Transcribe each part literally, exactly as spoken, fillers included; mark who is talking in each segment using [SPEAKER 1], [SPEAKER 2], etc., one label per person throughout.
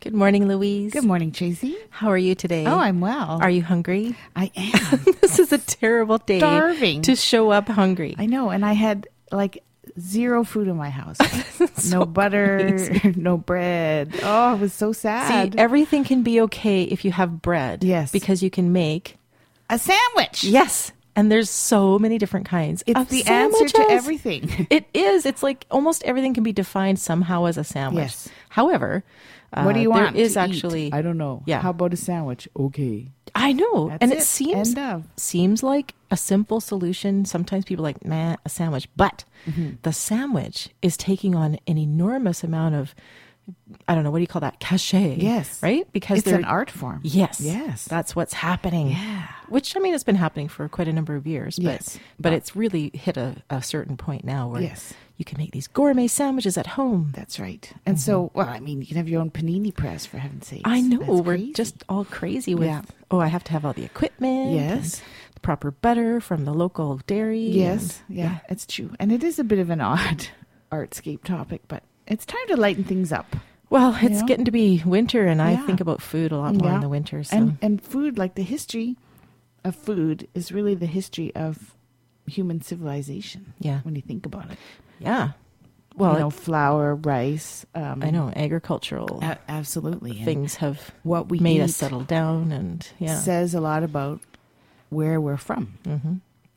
[SPEAKER 1] Good morning, Louise.
[SPEAKER 2] Good morning, Tracy.
[SPEAKER 1] How are you today?
[SPEAKER 2] Oh, I'm well.
[SPEAKER 1] Are you hungry?
[SPEAKER 2] I am.
[SPEAKER 1] This is a terrible day
[SPEAKER 2] Starving.
[SPEAKER 1] to show up hungry.
[SPEAKER 2] I know, and I had like zero food in my house.
[SPEAKER 1] So
[SPEAKER 2] no butter,
[SPEAKER 1] amazing.
[SPEAKER 2] no bread. Oh, it was so sad.
[SPEAKER 1] See, everything can be okay if you have bread.
[SPEAKER 2] Yes.
[SPEAKER 1] Because you can make,
[SPEAKER 2] A sandwich.
[SPEAKER 1] yes, and there's so many different kinds
[SPEAKER 2] It's
[SPEAKER 1] of
[SPEAKER 2] the answer to
[SPEAKER 1] sandwiches.
[SPEAKER 2] everything.
[SPEAKER 1] It is. It's like almost everything can be defined somehow as a sandwich.
[SPEAKER 2] Yes. What
[SPEAKER 1] However,
[SPEAKER 2] do
[SPEAKER 1] uh,
[SPEAKER 2] you
[SPEAKER 1] there
[SPEAKER 2] want?
[SPEAKER 1] is
[SPEAKER 2] to
[SPEAKER 1] actually,
[SPEAKER 2] eat? I don't know.
[SPEAKER 1] Yeah.
[SPEAKER 2] How about a sandwich? Okay.
[SPEAKER 1] I know,
[SPEAKER 2] That's
[SPEAKER 1] and it,
[SPEAKER 2] it.
[SPEAKER 1] seems
[SPEAKER 2] End of.
[SPEAKER 1] seems like a simple solution. Sometimes people are like, nah, a sandwich, but
[SPEAKER 2] Mm-hmm.
[SPEAKER 1] the sandwich is taking on an enormous amount of, I don't know, what do you call that? Cachet.
[SPEAKER 2] Yes.
[SPEAKER 1] Right? Because
[SPEAKER 2] It's
[SPEAKER 1] they're
[SPEAKER 2] an art form.
[SPEAKER 1] Yes.
[SPEAKER 2] Yes.
[SPEAKER 1] That's what's happening.
[SPEAKER 2] Yeah.
[SPEAKER 1] Which, I mean, it's been happening for quite a number of years. But,
[SPEAKER 2] Yes.
[SPEAKER 1] But
[SPEAKER 2] But-
[SPEAKER 1] it's really hit a, a certain point now where
[SPEAKER 2] Yes.
[SPEAKER 1] you can make these gourmet sandwiches at home.
[SPEAKER 2] That's right. And so, well, I mean, you can have your own panini press, for heaven's sakes.
[SPEAKER 1] I know.
[SPEAKER 2] That's
[SPEAKER 1] We're
[SPEAKER 2] crazy.
[SPEAKER 1] just all crazy with,
[SPEAKER 2] Yeah.
[SPEAKER 1] oh, I have to have all the equipment.
[SPEAKER 2] Yes.
[SPEAKER 1] and the proper butter from the local dairy.
[SPEAKER 2] Yes,
[SPEAKER 1] and-
[SPEAKER 2] yeah, it's true. And it is a bit of an odd artscape topic, but it's time to lighten things up.
[SPEAKER 1] Well,
[SPEAKER 2] You
[SPEAKER 1] it's
[SPEAKER 2] know?
[SPEAKER 1] getting to be winter, and I
[SPEAKER 2] Yeah.
[SPEAKER 1] think about food a lot more
[SPEAKER 2] Yeah.
[SPEAKER 1] in the winter. So,
[SPEAKER 2] And and food, like the history of food, is really the history of human civilization.
[SPEAKER 1] yeah,
[SPEAKER 2] When you think about it,
[SPEAKER 1] yeah. Well,
[SPEAKER 2] you know,
[SPEAKER 1] it-
[SPEAKER 2] flour, rice. Um,
[SPEAKER 1] I know agricultural
[SPEAKER 2] a- absolutely. And
[SPEAKER 1] things have
[SPEAKER 2] what we
[SPEAKER 1] made
[SPEAKER 2] eat
[SPEAKER 1] us settle down, and yeah,
[SPEAKER 2] says a lot about where we're from.
[SPEAKER 1] hmm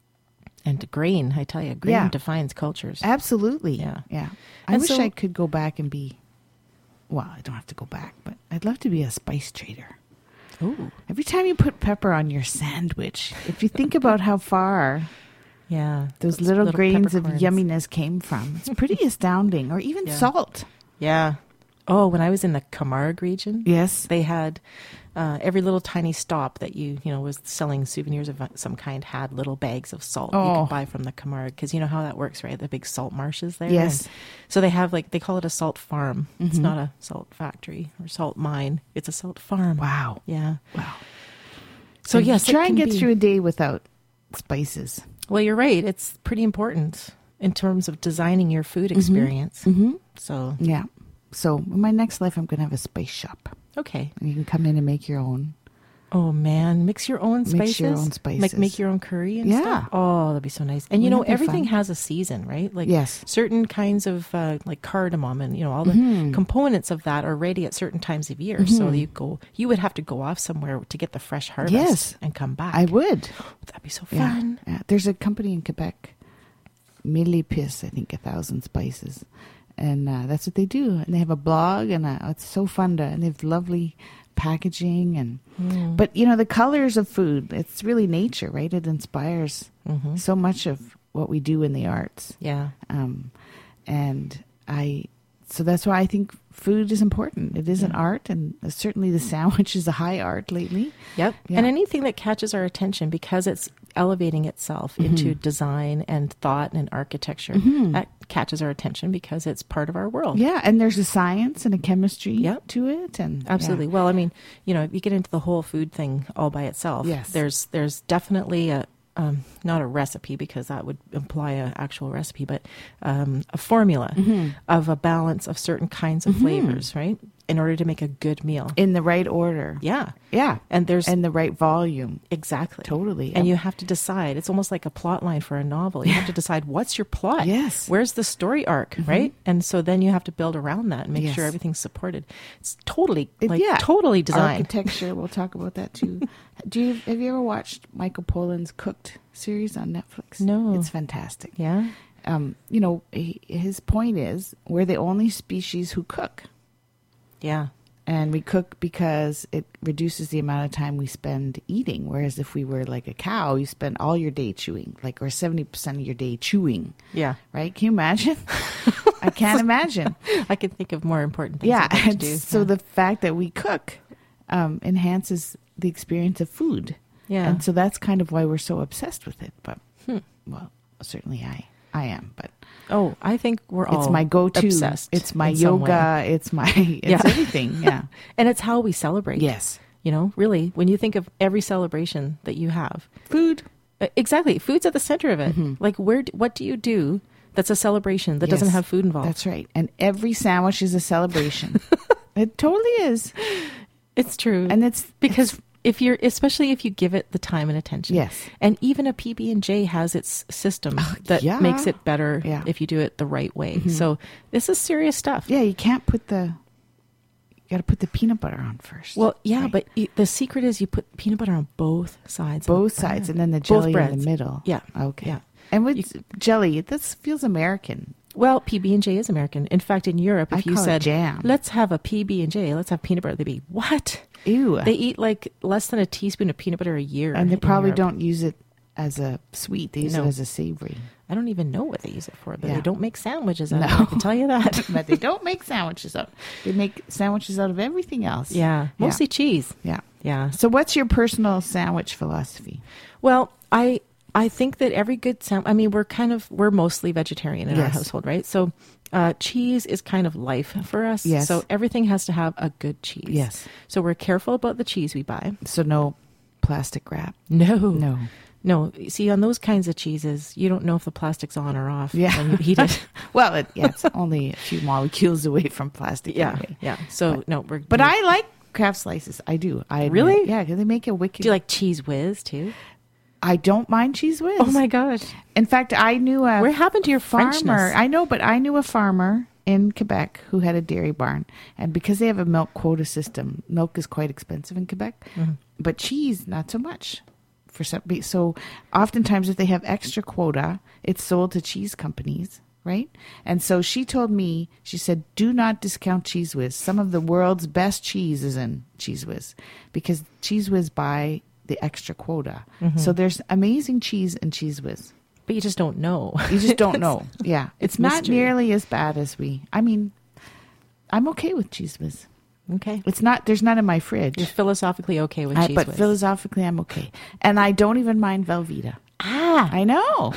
[SPEAKER 1] and grain. I tell you, grain
[SPEAKER 2] Yeah.
[SPEAKER 1] defines cultures.
[SPEAKER 2] Absolutely.
[SPEAKER 1] Yeah.
[SPEAKER 2] yeah. I
[SPEAKER 1] And
[SPEAKER 2] wish
[SPEAKER 1] so-
[SPEAKER 2] I could go back and be. Well, I don't have to go back, but I'd love to be a spice trader.
[SPEAKER 1] Ooh,
[SPEAKER 2] Every time you put pepper on your sandwich, if you think about how far
[SPEAKER 1] yeah,
[SPEAKER 2] those little, grains of
[SPEAKER 1] peppercorns.
[SPEAKER 2] yumminess came from, it's pretty astounding. Or even
[SPEAKER 1] Yeah.
[SPEAKER 2] salt.
[SPEAKER 1] Yeah. Oh, when I was in the Camargue region,
[SPEAKER 2] Yes.
[SPEAKER 1] they had uh, every little tiny stop that you you know was selling souvenirs of some kind had little bags of salt you
[SPEAKER 2] Oh.
[SPEAKER 1] could buy from the Camargue, because you know how that works, right? The big salt marshes there.
[SPEAKER 2] Yes.
[SPEAKER 1] And so they have, like, they call it a salt farm. It's
[SPEAKER 2] Mhm.
[SPEAKER 1] not a salt factory or salt mine. It's a salt farm.
[SPEAKER 2] Wow.
[SPEAKER 1] Yeah.
[SPEAKER 2] Wow.
[SPEAKER 1] So yes, it
[SPEAKER 2] try and
[SPEAKER 1] can
[SPEAKER 2] get
[SPEAKER 1] be-
[SPEAKER 2] through a day without spices.
[SPEAKER 1] Well, you're right. It's pretty important in terms of designing your food experience.
[SPEAKER 2] Mm-hmm.
[SPEAKER 1] So
[SPEAKER 2] Yeah. So in my next life, I'm going to have a spice shop.
[SPEAKER 1] okay.
[SPEAKER 2] And you can come in and make your own.
[SPEAKER 1] Oh man, mix your own spices.
[SPEAKER 2] Mix your own spices.
[SPEAKER 1] Like make your own curry and
[SPEAKER 2] Yeah.
[SPEAKER 1] stuff. Oh, that'd be so nice. And you know,
[SPEAKER 2] Wouldn't that be
[SPEAKER 1] everything
[SPEAKER 2] fun?
[SPEAKER 1] has a season, right? Like
[SPEAKER 2] Yes.
[SPEAKER 1] certain kinds of uh, like cardamom and you know all the
[SPEAKER 2] Mhm.
[SPEAKER 1] components of that are ready at certain times of year. So
[SPEAKER 2] Mhm.
[SPEAKER 1] you go, you would have to go off somewhere to get the fresh harvest
[SPEAKER 2] Yes.
[SPEAKER 1] and come back.
[SPEAKER 2] I would.
[SPEAKER 1] That'd be so
[SPEAKER 2] Yeah.
[SPEAKER 1] fun.
[SPEAKER 2] yeah. There's a company in Quebec, Millipis, I think, a thousand spices. And uh, that's what they do. And they have a blog, and uh, it's so fun to, and they have lovely packaging. And
[SPEAKER 1] Mm.
[SPEAKER 2] But, you know, the colors of food, it's really nature, right? It inspires
[SPEAKER 1] Mhm.
[SPEAKER 2] so much of what we do in the arts.
[SPEAKER 1] Yeah.
[SPEAKER 2] Um, and I, so that's why I think food is important. It is an
[SPEAKER 1] Yeah.
[SPEAKER 2] art, and certainly the sandwich is a high art lately.
[SPEAKER 1] Yep.
[SPEAKER 2] Yeah.
[SPEAKER 1] And anything that catches our attention because it's elevating itself into design and thought and architecture,
[SPEAKER 2] Mhm.
[SPEAKER 1] that catches our attention because it's part of our world.
[SPEAKER 2] Yeah, and there's a science and a chemistry
[SPEAKER 1] Yep.
[SPEAKER 2] to it, and
[SPEAKER 1] Absolutely. Well, I mean, you know, if you get into the whole food thing all by itself,
[SPEAKER 2] Yes.
[SPEAKER 1] there's there's definitely a um, not a recipe, because that would imply an actual recipe, but um, a formula
[SPEAKER 2] Mhm.
[SPEAKER 1] of a balance of certain kinds of
[SPEAKER 2] Mhm.
[SPEAKER 1] flavors, right? In order to make a good meal.
[SPEAKER 2] in the right order.
[SPEAKER 1] Yeah.
[SPEAKER 2] Yeah,
[SPEAKER 1] And there's
[SPEAKER 2] and the right volume.
[SPEAKER 1] exactly.
[SPEAKER 2] Totally.
[SPEAKER 1] And you have to decide. It's almost like a plot line for a novel. You have to decide what's your plot.
[SPEAKER 2] Yes.
[SPEAKER 1] Where's the story arc, right? And so then you have to build around that and make
[SPEAKER 2] Yes.
[SPEAKER 1] sure everything's supported. It's totally
[SPEAKER 2] It-
[SPEAKER 1] like
[SPEAKER 2] yeah.
[SPEAKER 1] totally designed.
[SPEAKER 2] Architecture. We'll talk about that too. Do you have you ever watched Michael Pollan's Cooked series on Netflix?
[SPEAKER 1] No.
[SPEAKER 2] It's fantastic.
[SPEAKER 1] Yeah.
[SPEAKER 2] Um, you know, he, his point is we're the only species who cook.
[SPEAKER 1] Yeah.
[SPEAKER 2] And we cook because it reduces the amount of time we spend eating. Whereas if we were like a cow, you spend all your day chewing, like, or seventy percent of your day chewing,
[SPEAKER 1] Yeah.
[SPEAKER 2] right? Can you imagine? I can't imagine.
[SPEAKER 1] I can think of more important things
[SPEAKER 2] Yeah.
[SPEAKER 1] I'd like to
[SPEAKER 2] And
[SPEAKER 1] do.
[SPEAKER 2] so
[SPEAKER 1] yeah.
[SPEAKER 2] the fact that we cook um, enhances the experience of food.
[SPEAKER 1] yeah.
[SPEAKER 2] And so that's kind of why we're so obsessed with it. But,
[SPEAKER 1] Hmm.
[SPEAKER 2] well, certainly I, I am. But
[SPEAKER 1] Oh, I think we're all
[SPEAKER 2] it's my go-to.
[SPEAKER 1] obsessed.
[SPEAKER 2] It's my
[SPEAKER 1] in some
[SPEAKER 2] yoga.
[SPEAKER 1] way.
[SPEAKER 2] It's my, it's
[SPEAKER 1] Yeah.
[SPEAKER 2] everything. Yeah.
[SPEAKER 1] And it's how we celebrate.
[SPEAKER 2] Yes.
[SPEAKER 1] You know, really, when you think of every celebration that you have,
[SPEAKER 2] Food.
[SPEAKER 1] uh, exactly, food's at the center of it.
[SPEAKER 2] Mhm.
[SPEAKER 1] Like, where? d- what do you do that's a celebration that doesn't
[SPEAKER 2] Yes.
[SPEAKER 1] have food involved?
[SPEAKER 2] That's right. And every sandwich is a celebration. It totally is.
[SPEAKER 1] It's true.
[SPEAKER 2] And it's
[SPEAKER 1] because
[SPEAKER 2] it's,
[SPEAKER 1] if you're, especially if you give it the time and attention.
[SPEAKER 2] Yes.
[SPEAKER 1] And even a P B and J has its system
[SPEAKER 2] uh,
[SPEAKER 1] that
[SPEAKER 2] yeah.
[SPEAKER 1] makes it better
[SPEAKER 2] yeah.
[SPEAKER 1] if you do it the right way.
[SPEAKER 2] Mm-hmm.
[SPEAKER 1] So this is serious stuff.
[SPEAKER 2] Yeah, you can't put the, you got to put the peanut butter on first.
[SPEAKER 1] Well, yeah,
[SPEAKER 2] right?
[SPEAKER 1] but you, the secret is you put peanut butter on both sides.
[SPEAKER 2] Both
[SPEAKER 1] of,
[SPEAKER 2] sides,
[SPEAKER 1] uh,
[SPEAKER 2] and then the
[SPEAKER 1] both
[SPEAKER 2] jelly in
[SPEAKER 1] breads.
[SPEAKER 2] the middle.
[SPEAKER 1] Yeah.
[SPEAKER 2] Okay.
[SPEAKER 1] Yeah.
[SPEAKER 2] And with
[SPEAKER 1] You-
[SPEAKER 2] jelly, this feels American.
[SPEAKER 1] Well, P B and J is American. In fact, in Europe, if
[SPEAKER 2] I
[SPEAKER 1] you
[SPEAKER 2] call it
[SPEAKER 1] said,
[SPEAKER 2] jam.
[SPEAKER 1] let's have a P B and J, let's have peanut butter, they'd be, what?
[SPEAKER 2] Ew.
[SPEAKER 1] They eat like less than a teaspoon of peanut butter a year.
[SPEAKER 2] and they
[SPEAKER 1] in
[SPEAKER 2] probably
[SPEAKER 1] Europe.
[SPEAKER 2] don't use it as a sweet. They use
[SPEAKER 1] No.
[SPEAKER 2] it as a savory.
[SPEAKER 1] I don't even know what they use it for, but
[SPEAKER 2] Yeah.
[SPEAKER 1] they don't make sandwiches out of
[SPEAKER 2] No.
[SPEAKER 1] it. I can tell you that.
[SPEAKER 2] But they don't make sandwiches out. They make sandwiches out of everything else.
[SPEAKER 1] Yeah, mostly cheese.
[SPEAKER 2] Yeah.
[SPEAKER 1] Yeah.
[SPEAKER 2] So what's your personal sandwich philosophy?
[SPEAKER 1] Well, I I think that every good sandwich, I mean, we're kind of, we're mostly vegetarian in our
[SPEAKER 2] Yes.
[SPEAKER 1] household, right? So uh, cheese is kind of life for us.
[SPEAKER 2] Yes.
[SPEAKER 1] So everything has to have a good cheese.
[SPEAKER 2] Yes.
[SPEAKER 1] So we're careful about the cheese we buy.
[SPEAKER 2] So no plastic wrap.
[SPEAKER 1] No.
[SPEAKER 2] No.
[SPEAKER 1] No. See, on those kinds of cheeses, you don't know if the plastic's on or off
[SPEAKER 2] Yeah.
[SPEAKER 1] when you heat it.
[SPEAKER 2] Well, it, yeah, it's only a few molecules away from plastic.
[SPEAKER 1] Yeah.
[SPEAKER 2] Anyway.
[SPEAKER 1] Yeah. So,
[SPEAKER 2] But-
[SPEAKER 1] no, we're.
[SPEAKER 2] But I like Kraft slices. I do. I admit.
[SPEAKER 1] Really?
[SPEAKER 2] Yeah, because they make a wicked.
[SPEAKER 1] Do you like Cheese Whiz too?
[SPEAKER 2] I don't mind Cheese Whiz.
[SPEAKER 1] Oh my gosh.
[SPEAKER 2] In fact, I knew a
[SPEAKER 1] Where happened to your
[SPEAKER 2] farmer.
[SPEAKER 1] Frenchness?
[SPEAKER 2] I know, but I knew a farmer in Quebec who had a dairy barn, and because they have a milk quota system, milk is quite expensive in Quebec,
[SPEAKER 1] Mm-hmm.
[SPEAKER 2] but cheese not so much. For some, so oftentimes if they have extra quota, it's sold to cheese companies, right? And so she told me, she said, do not discount Cheese Whiz. Some of the world's best cheese is in Cheese Whiz because Cheese Whiz buy the extra quota.
[SPEAKER 1] Mm-hmm.
[SPEAKER 2] So there's amazing cheese in Cheese Whiz.
[SPEAKER 1] But you just don't know.
[SPEAKER 2] You just don't know. Yeah. It's,
[SPEAKER 1] It's
[SPEAKER 2] not
[SPEAKER 1] mystery.
[SPEAKER 2] nearly as bad as we, I mean, I'm okay with Cheese Whiz.
[SPEAKER 1] Okay.
[SPEAKER 2] It's not, there's none in my fridge.
[SPEAKER 1] You're philosophically okay with
[SPEAKER 2] I-
[SPEAKER 1] Cheese
[SPEAKER 2] but
[SPEAKER 1] Whiz.
[SPEAKER 2] philosophically, I'm okay. And I don't even mind Velveeta.
[SPEAKER 1] ah,
[SPEAKER 2] I know.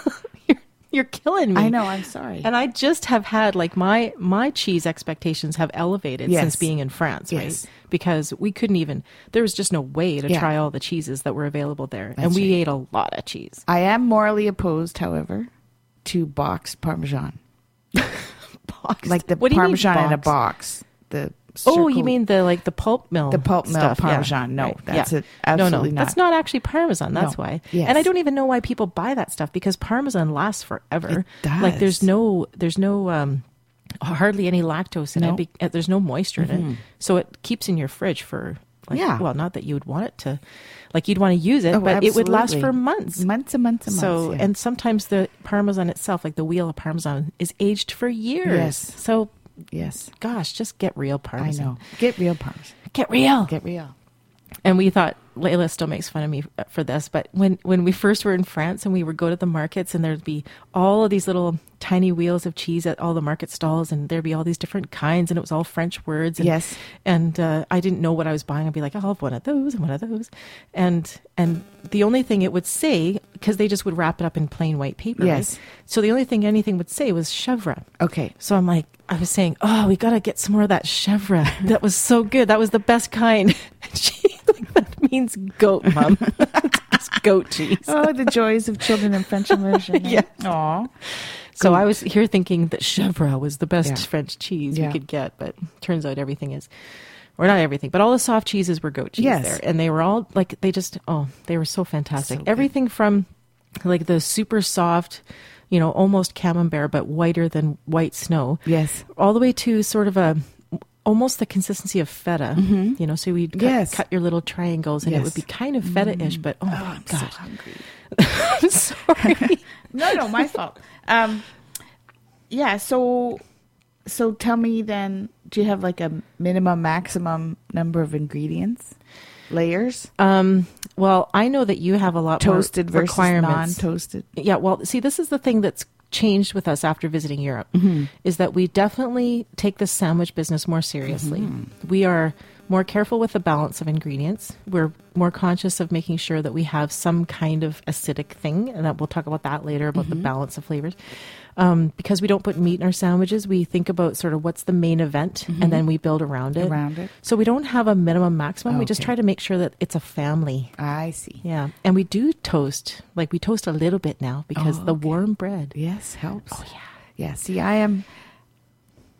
[SPEAKER 1] you're killing me.
[SPEAKER 2] I know. I'm sorry.
[SPEAKER 1] And I just have had like my my cheese expectations have elevated
[SPEAKER 2] Yes.
[SPEAKER 1] since being in France,
[SPEAKER 2] Yes.
[SPEAKER 1] right? Because we couldn't even there was just no way to
[SPEAKER 2] Yeah.
[SPEAKER 1] try all the cheeses that were available there.
[SPEAKER 2] That's
[SPEAKER 1] and we
[SPEAKER 2] right.
[SPEAKER 1] ate a lot of cheese.
[SPEAKER 2] I am morally opposed, however, to boxed Parmesan.
[SPEAKER 1] Boxed.
[SPEAKER 2] Like the
[SPEAKER 1] What do you mean
[SPEAKER 2] Parmesan in a
[SPEAKER 1] boxed?
[SPEAKER 2] box. The
[SPEAKER 1] Oh, you
[SPEAKER 2] circle-
[SPEAKER 1] mean the like the pulp mill?
[SPEAKER 2] The pulp mill
[SPEAKER 1] stuff. Yeah.
[SPEAKER 2] Parmesan. No,
[SPEAKER 1] Right.
[SPEAKER 2] that's
[SPEAKER 1] Yeah.
[SPEAKER 2] it. Absolutely
[SPEAKER 1] no, no.
[SPEAKER 2] not.
[SPEAKER 1] That's not actually Parmesan. That's
[SPEAKER 2] No.
[SPEAKER 1] why.
[SPEAKER 2] Yes.
[SPEAKER 1] And I don't even know why people buy that stuff because Parmesan lasts forever.
[SPEAKER 2] It
[SPEAKER 1] Like there's
[SPEAKER 2] does.
[SPEAKER 1] no there's no um hardly any lactose in
[SPEAKER 2] No.
[SPEAKER 1] it. Be- uh, there's no moisture in
[SPEAKER 2] Mhm.
[SPEAKER 1] it, so it keeps in your fridge for. Like,
[SPEAKER 2] Yeah.
[SPEAKER 1] Well, not that you would want it to, like you'd want to use it,
[SPEAKER 2] Oh,
[SPEAKER 1] but it would last
[SPEAKER 2] absolutely.
[SPEAKER 1] for months.
[SPEAKER 2] Months and months and months.
[SPEAKER 1] So,
[SPEAKER 2] yeah.
[SPEAKER 1] and sometimes the Parmesan itself, like the wheel of Parmesan, is aged for years.
[SPEAKER 2] Yes.
[SPEAKER 1] So,
[SPEAKER 2] yes,
[SPEAKER 1] gosh, just get real
[SPEAKER 2] I
[SPEAKER 1] Parmesan.
[SPEAKER 2] know. Get real Parmesan.
[SPEAKER 1] Get real.
[SPEAKER 2] Get real.
[SPEAKER 1] And we thought, Layla still makes fun of me for this, but when, when we first were in France and we would go to the markets and there'd be all of these little tiny wheels of cheese at all the market stalls and there'd be all these different kinds and it was all French words. And,
[SPEAKER 2] Yes.
[SPEAKER 1] And uh, I didn't know what I was buying. I'd be like, I'll have one of those and one of those. And and the only thing it would say, because they just would wrap it up in plain white paper.
[SPEAKER 2] Yes.
[SPEAKER 1] Right? So the only thing anything would say was chèvre.
[SPEAKER 2] Okay.
[SPEAKER 1] So I'm like, I was saying, oh, we got to get some more of that chèvre. That was so good. That was the best kind. And she, like, that means goat, Mom. It's goat cheese.
[SPEAKER 2] Oh, the joys of children in French immersion.
[SPEAKER 1] Yeah.
[SPEAKER 2] Aw.
[SPEAKER 1] So I was here thinking that chèvre was the best
[SPEAKER 2] Yeah.
[SPEAKER 1] French cheese
[SPEAKER 2] Yeah.
[SPEAKER 1] we could get, but turns out everything is, or not everything, but all the soft cheeses were goat cheese
[SPEAKER 2] Yes.
[SPEAKER 1] there. And they were all like, they just, oh, they were so fantastic.
[SPEAKER 2] So good.
[SPEAKER 1] Everything from like the super soft, you know, almost camembert, but whiter than white snow.
[SPEAKER 2] Yes.
[SPEAKER 1] All the way to sort of a almost the consistency of feta,
[SPEAKER 2] Mhm.
[SPEAKER 1] you know, so we'd cut,
[SPEAKER 2] Yes.
[SPEAKER 1] cut your little triangles and it
[SPEAKER 2] Yes.
[SPEAKER 1] would be kind of feta-ish, but oh,
[SPEAKER 2] Oh,
[SPEAKER 1] my
[SPEAKER 2] I'm so
[SPEAKER 1] God.
[SPEAKER 2] hungry.
[SPEAKER 1] I'm sorry.
[SPEAKER 2] No, no, my fault. Um, yeah. So, so tell me then, do you have like a minimum, maximum number of ingredients, layers,
[SPEAKER 1] Um, well, I know that you have a lot
[SPEAKER 2] toasted
[SPEAKER 1] more
[SPEAKER 2] versus
[SPEAKER 1] requirements.
[SPEAKER 2] non-toasted?
[SPEAKER 1] Yeah, well, see, this is the thing that's changed with us after visiting Europe,
[SPEAKER 2] Mm-hmm.
[SPEAKER 1] is that we definitely take the sandwich business more seriously.
[SPEAKER 2] Mm-hmm.
[SPEAKER 1] We are more careful with the balance of ingredients. We're more conscious of making sure that we have some kind of acidic thing, and that we'll talk about that later, about the balance of flavors. Um, because we don't put meat in our sandwiches, we think about sort of what's the main event, and then we build around it.
[SPEAKER 2] Around it.
[SPEAKER 1] So we don't have a minimum maximum. We just
[SPEAKER 2] Okay.
[SPEAKER 1] try to make sure that it's a family.
[SPEAKER 2] I see.
[SPEAKER 1] Yeah. And we do toast, like we toast a little bit now because
[SPEAKER 2] Oh,
[SPEAKER 1] the
[SPEAKER 2] okay.
[SPEAKER 1] warm bread.
[SPEAKER 2] Yes, helps.
[SPEAKER 1] Oh, yeah.
[SPEAKER 2] Yeah. See, I am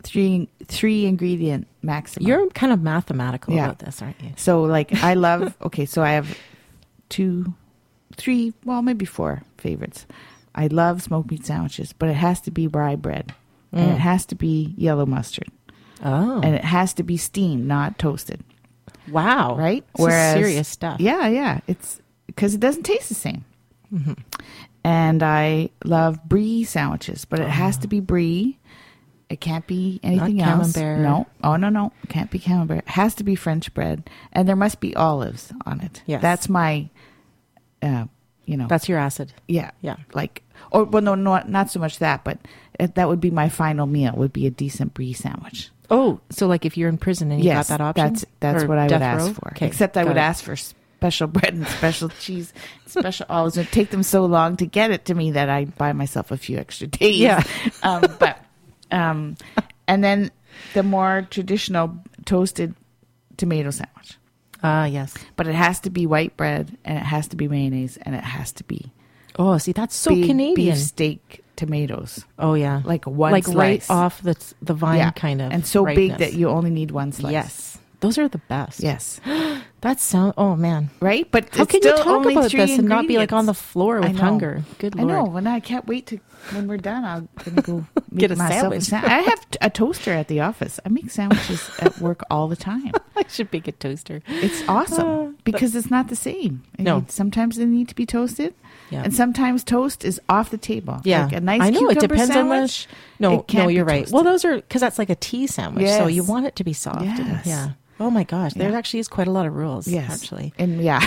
[SPEAKER 2] three three ingredient maximum.
[SPEAKER 1] You're kind of mathematical
[SPEAKER 2] Yeah.
[SPEAKER 1] about this, aren't you?
[SPEAKER 2] So like I love, okay, so I have two, three, well, maybe four favorites. I love smoked meat sandwiches, but it has to be rye bread.
[SPEAKER 1] Mm.
[SPEAKER 2] And it has to be yellow mustard.
[SPEAKER 1] Oh.
[SPEAKER 2] And it has to be steamed, not toasted.
[SPEAKER 1] Wow.
[SPEAKER 2] Right?
[SPEAKER 1] This is serious stuff.
[SPEAKER 2] Yeah, yeah. It's because it doesn't taste the same.
[SPEAKER 1] Mm-hmm.
[SPEAKER 2] And I love brie sandwiches, but it has to be brie. It can't be anything
[SPEAKER 1] Not
[SPEAKER 2] else.
[SPEAKER 1] camembert.
[SPEAKER 2] No. Oh, no, no. It can't be camembert. It has to be French bread. And there must be olives on it.
[SPEAKER 1] Yes.
[SPEAKER 2] That's my, uh, you know.
[SPEAKER 1] That's your acid.
[SPEAKER 2] Yeah.
[SPEAKER 1] Yeah.
[SPEAKER 2] Like, or, well, no, not, not so much that, but it, that would be my final meal, would be a decent brie sandwich.
[SPEAKER 1] Oh, so like if you're in prison and you
[SPEAKER 2] Yes,
[SPEAKER 1] got that option?
[SPEAKER 2] that's that's
[SPEAKER 1] Or
[SPEAKER 2] what I would
[SPEAKER 1] death
[SPEAKER 2] ask
[SPEAKER 1] row?
[SPEAKER 2] for.
[SPEAKER 1] Okay,
[SPEAKER 2] Except I
[SPEAKER 1] got
[SPEAKER 2] would
[SPEAKER 1] it.
[SPEAKER 2] ask for special bread and special cheese, special olives. It would take them so long to get it to me that I buy myself a few extra days.
[SPEAKER 1] Yeah.
[SPEAKER 2] um, but um, and then the more traditional toasted tomato sandwich.
[SPEAKER 1] Ah, yes.
[SPEAKER 2] But it has to be white bread, and it has to be mayonnaise, and it has to be
[SPEAKER 1] Oh, see, that's so
[SPEAKER 2] big
[SPEAKER 1] Canadian.
[SPEAKER 2] beef steak tomatoes,
[SPEAKER 1] Oh, yeah.
[SPEAKER 2] like one
[SPEAKER 1] like right
[SPEAKER 2] slice.
[SPEAKER 1] off the the vine
[SPEAKER 2] Yeah.
[SPEAKER 1] kind of
[SPEAKER 2] and so big
[SPEAKER 1] ripeness.
[SPEAKER 2] that you only need one slice.
[SPEAKER 1] Yes. Those are the best.
[SPEAKER 2] Yes.
[SPEAKER 1] That sound. Oh man.
[SPEAKER 2] Right? But
[SPEAKER 1] How
[SPEAKER 2] it's
[SPEAKER 1] can you
[SPEAKER 2] still
[SPEAKER 1] talk
[SPEAKER 2] only
[SPEAKER 1] about
[SPEAKER 2] three
[SPEAKER 1] this and not be like on the
[SPEAKER 2] ingredients.
[SPEAKER 1] floor
[SPEAKER 2] I
[SPEAKER 1] with
[SPEAKER 2] know.
[SPEAKER 1] hunger? Good
[SPEAKER 2] I
[SPEAKER 1] lord.
[SPEAKER 2] know. When I can't wait to when we're done, I'm gonna go make
[SPEAKER 1] Get a
[SPEAKER 2] myself
[SPEAKER 1] sandwich.
[SPEAKER 2] a sandwich. I have t- a toaster at the office. I make sandwiches at work all the time.
[SPEAKER 1] I should make a toaster.
[SPEAKER 2] It's awesome
[SPEAKER 1] Uh,
[SPEAKER 2] because it's not the same. I
[SPEAKER 1] No.
[SPEAKER 2] mean, sometimes they need to be toasted,
[SPEAKER 1] Yeah.
[SPEAKER 2] and sometimes toast is off the table.
[SPEAKER 1] Yeah,
[SPEAKER 2] like a nice
[SPEAKER 1] I know it
[SPEAKER 2] cucumber
[SPEAKER 1] depends
[SPEAKER 2] sandwich.
[SPEAKER 1] on the. No,
[SPEAKER 2] it can't
[SPEAKER 1] no,
[SPEAKER 2] be
[SPEAKER 1] you're right.
[SPEAKER 2] toasted.
[SPEAKER 1] Well, those are because that's like a tea sandwich, so you
[SPEAKER 2] Yes.
[SPEAKER 1] want it to be soft. and-
[SPEAKER 2] Yes.
[SPEAKER 1] yeah. Oh my gosh, there
[SPEAKER 2] Yeah.
[SPEAKER 1] actually is quite a lot of rules.
[SPEAKER 2] Yes,
[SPEAKER 1] actually.
[SPEAKER 2] and yeah,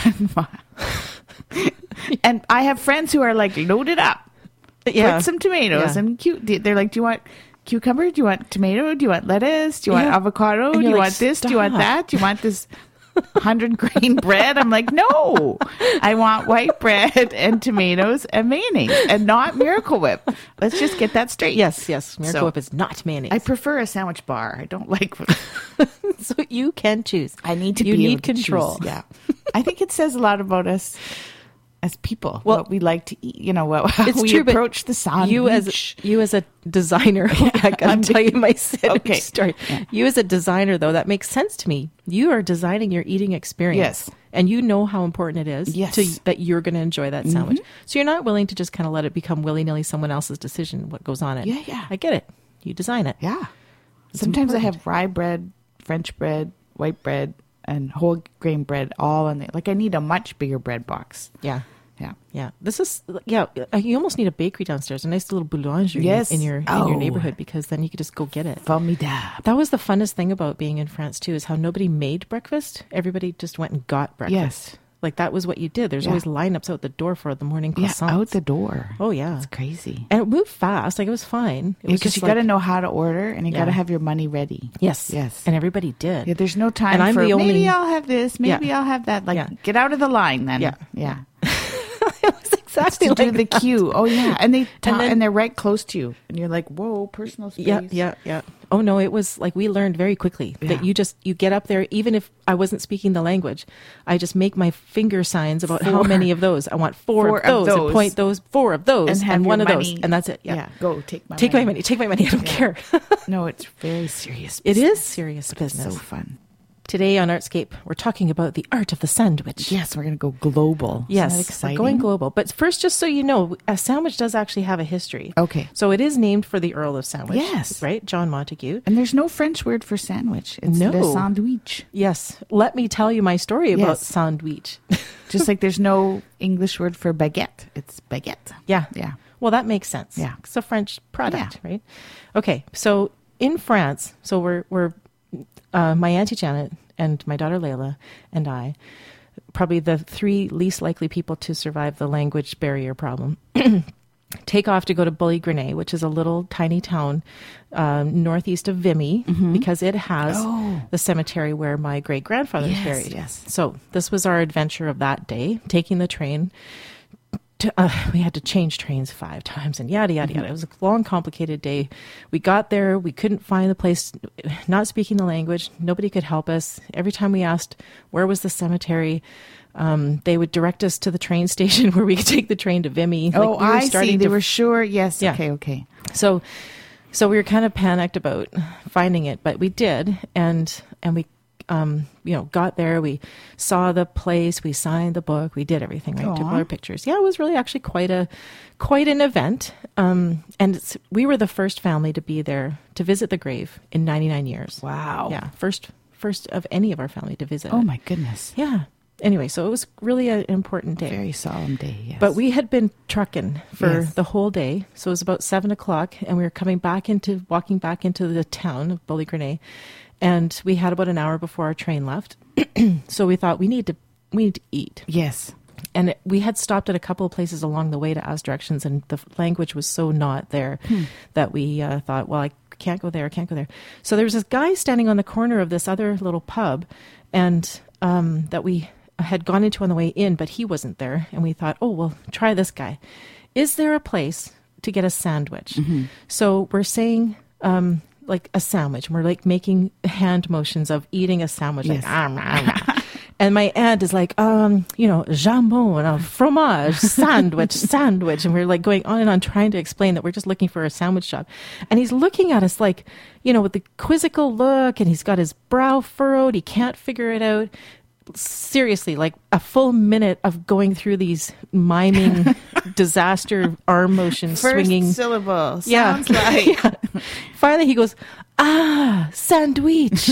[SPEAKER 2] and I have friends who are like, load it up.
[SPEAKER 1] Yeah.
[SPEAKER 2] Put some tomatoes
[SPEAKER 1] Yeah.
[SPEAKER 2] and cute. They're like, do you want cucumber? Do you want tomato? Do you want lettuce? Do you want
[SPEAKER 1] Yeah.
[SPEAKER 2] avocado?
[SPEAKER 1] And
[SPEAKER 2] Do
[SPEAKER 1] you're
[SPEAKER 2] you
[SPEAKER 1] like,
[SPEAKER 2] want this? Do you want
[SPEAKER 1] "Stop."
[SPEAKER 2] that? Do you want this hundred grain bread? I'm like, no, I want white bread and tomatoes and mayonnaise and not Miracle Whip. Let's just get that straight.
[SPEAKER 1] Yes, yes. Miracle
[SPEAKER 2] So-
[SPEAKER 1] Whip is not mayonnaise.
[SPEAKER 2] I prefer a sandwich bar. I don't like.
[SPEAKER 1] so you can choose.
[SPEAKER 2] I need to
[SPEAKER 1] You
[SPEAKER 2] be
[SPEAKER 1] need
[SPEAKER 2] able to
[SPEAKER 1] control.
[SPEAKER 2] choose. Yeah, I think it says a lot about us as people.
[SPEAKER 1] Well,
[SPEAKER 2] what we like to eat. You know, what how
[SPEAKER 1] It's
[SPEAKER 2] we
[SPEAKER 1] true, but
[SPEAKER 2] approach the sandwich.
[SPEAKER 1] You as you as a designer, I gotta
[SPEAKER 2] I'm
[SPEAKER 1] tell you my sandwich
[SPEAKER 2] Okay.
[SPEAKER 1] story.
[SPEAKER 2] Yeah.
[SPEAKER 1] You as a designer, though, that makes sense to me. You are designing your eating experience,
[SPEAKER 2] Yes.
[SPEAKER 1] and you know how important it is
[SPEAKER 2] Yes.
[SPEAKER 1] to that you're going to enjoy that sandwich. So you're not willing to just kind of let it become willy nilly someone else's decision what goes on it.
[SPEAKER 2] Yeah, yeah.
[SPEAKER 1] I get it. You design it.
[SPEAKER 2] Yeah. Sometimes I
[SPEAKER 1] important.
[SPEAKER 2] have rye bread, French bread, white bread, and whole grain bread all in there. Like I need a much bigger bread box.
[SPEAKER 1] Yeah.
[SPEAKER 2] Yeah.
[SPEAKER 1] Yeah, this is yeah. uh, You almost need a bakery downstairs, a nice little boulangerie
[SPEAKER 2] Yes.
[SPEAKER 1] in your in
[SPEAKER 2] Oh.
[SPEAKER 1] your neighborhood, because then you could just go get it.
[SPEAKER 2] Formidable.
[SPEAKER 1] That was the funnest thing about being in France too, is how nobody made breakfast. Everybody just went and got breakfast.
[SPEAKER 2] Yes.
[SPEAKER 1] Like that was what you did. There's
[SPEAKER 2] Yeah.
[SPEAKER 1] always lineups out the door for the morning
[SPEAKER 2] Yeah,
[SPEAKER 1] croissants.
[SPEAKER 2] out the door.
[SPEAKER 1] Oh yeah.
[SPEAKER 2] It's crazy.
[SPEAKER 1] And it moved fast. Like it was fine. It was
[SPEAKER 2] Because
[SPEAKER 1] just
[SPEAKER 2] you got to
[SPEAKER 1] like-
[SPEAKER 2] know how to order and you
[SPEAKER 1] Yeah.
[SPEAKER 2] got to have your money ready.
[SPEAKER 1] Yes.
[SPEAKER 2] Yes.
[SPEAKER 1] And everybody did.
[SPEAKER 2] Yeah, there's no time
[SPEAKER 1] And I'm
[SPEAKER 2] for
[SPEAKER 1] the only-
[SPEAKER 2] maybe I'll have this, maybe
[SPEAKER 1] Yeah.
[SPEAKER 2] I'll have that. Like
[SPEAKER 1] Yeah.
[SPEAKER 2] get out of the line then.
[SPEAKER 1] Yeah.
[SPEAKER 2] Yeah.
[SPEAKER 1] it was exactly
[SPEAKER 2] To do
[SPEAKER 1] like
[SPEAKER 2] the
[SPEAKER 1] that.
[SPEAKER 2] queue. Oh yeah. And they talk, and,
[SPEAKER 1] then-
[SPEAKER 2] they're right close to you. And you're like, whoa, personal space.
[SPEAKER 1] Yeah, yeah, yeah. Oh no, it was like we learned very quickly
[SPEAKER 2] Yeah.
[SPEAKER 1] that you just you get up there, even if I wasn't speaking the language, I just make my finger signs about how
[SPEAKER 2] Four.
[SPEAKER 1] many of those I want. Four,
[SPEAKER 2] Four
[SPEAKER 1] of those,
[SPEAKER 2] of
[SPEAKER 1] and
[SPEAKER 2] those.
[SPEAKER 1] point those four of those,
[SPEAKER 2] And
[SPEAKER 1] and,
[SPEAKER 2] have
[SPEAKER 1] one
[SPEAKER 2] your
[SPEAKER 1] of
[SPEAKER 2] money.
[SPEAKER 1] those, and that's it. Yeah,
[SPEAKER 2] Go take my
[SPEAKER 1] take
[SPEAKER 2] money.
[SPEAKER 1] my money. Take my money. I don't
[SPEAKER 2] Yeah.
[SPEAKER 1] care.
[SPEAKER 2] No, it's very serious.
[SPEAKER 1] It
[SPEAKER 2] business.
[SPEAKER 1] is serious
[SPEAKER 2] It's
[SPEAKER 1] business.
[SPEAKER 2] so fun.
[SPEAKER 1] Today on Artscape, we're talking about the art of the sandwich.
[SPEAKER 2] Yes, we're going to go global.
[SPEAKER 1] Yes,
[SPEAKER 2] Isn't that
[SPEAKER 1] we're
[SPEAKER 2] exciting?
[SPEAKER 1] going global. But first, just so you know, a sandwich does actually have a history.
[SPEAKER 2] Okay.
[SPEAKER 1] So it is named for the Earl of Sandwich.
[SPEAKER 2] Yes.
[SPEAKER 1] Right? John Montague.
[SPEAKER 2] And there's no French word for sandwich. It's
[SPEAKER 1] No.
[SPEAKER 2] le sandwich.
[SPEAKER 1] Yes. Let me tell you my story about
[SPEAKER 2] Yes.
[SPEAKER 1] sandwich.
[SPEAKER 2] Just like there's no English word for baguette. It's baguette.
[SPEAKER 1] Yeah.
[SPEAKER 2] Yeah.
[SPEAKER 1] Well, that makes sense.
[SPEAKER 2] Yeah.
[SPEAKER 1] It's a French product,
[SPEAKER 2] Yeah.
[SPEAKER 1] right? Okay. So in France, so we're, we're, uh, my Auntie Janet and my daughter Layla and I, probably the three least likely people to survive the language barrier problem, take off to go to Bully-Grenay, which is a little tiny town um, northeast of Vimy, because it has
[SPEAKER 2] Oh.
[SPEAKER 1] the cemetery where my great grandfather is
[SPEAKER 2] Yes,
[SPEAKER 1] buried.
[SPEAKER 2] yes.
[SPEAKER 1] So this was our adventure of that day, taking the train. To, uh, we had to change trains five times and yada, yada, yada. It was a long, complicated day. We got there. We couldn't find the place, not speaking the language. Nobody could help us. Every time we asked where was the cemetery, um, they would direct us to the train station where we could take the train to Vimy.
[SPEAKER 2] Oh,
[SPEAKER 1] Like, we were
[SPEAKER 2] I see.
[SPEAKER 1] starting
[SPEAKER 2] They
[SPEAKER 1] to
[SPEAKER 2] were sure. Yes.
[SPEAKER 1] Yeah.
[SPEAKER 2] Okay. Okay.
[SPEAKER 1] so, So we were kind of panicked about finding it, but we did. And, and we, um, you know, got there, we saw the place, we signed the book, we did everything, right?
[SPEAKER 2] Aww.
[SPEAKER 1] Took all our pictures. Yeah, it was really actually quite a, quite an event. Um, and it's, we were the first family to be there to visit the grave in ninety-nine years.
[SPEAKER 2] Wow.
[SPEAKER 1] Yeah. First, first of any of our family to visit.
[SPEAKER 2] Oh
[SPEAKER 1] it.
[SPEAKER 2] my goodness.
[SPEAKER 1] Yeah. Anyway, so it was really an important day.
[SPEAKER 2] Very solemn day, yes.
[SPEAKER 1] But we had been trucking for
[SPEAKER 2] Yes.
[SPEAKER 1] the whole day. So it was about seven o'clock and we were coming back into, walking back into the town of Bully-Grenay. And we had about an hour before our train left. So we thought we need to, we need to eat.
[SPEAKER 2] Yes.
[SPEAKER 1] And it, we had stopped at a couple of places along the way to ask directions, and the language was so not there
[SPEAKER 2] Hmm.
[SPEAKER 1] that we uh, thought, well, I can't go there, I can't go there. So there was this guy standing on the corner of this other little pub, and um, that we had gone into on the way in, but he wasn't there. And we thought, oh, well, try this guy. Is there a place to get a sandwich?
[SPEAKER 2] Mm-hmm.
[SPEAKER 1] So we're saying, um, like a sandwich. We're like making hand motions of eating a sandwich.
[SPEAKER 2] Yes.
[SPEAKER 1] Like, ah, rah, rah. And my aunt is like, um, you know, jambon, uh, fromage, sandwich, sandwich. And we're like going on and on trying to explain that we're just looking for a sandwich shop. And he's looking at us like, you know, with the quizzical look, and he's got his brow furrowed. He can't figure it out. Seriously, like a full minute of going through these miming disaster arm motions,
[SPEAKER 2] First
[SPEAKER 1] swinging.
[SPEAKER 2] syllable.
[SPEAKER 1] Yeah.
[SPEAKER 2] Sounds like.
[SPEAKER 1] Yeah. Finally, he goes, ah, sandwich.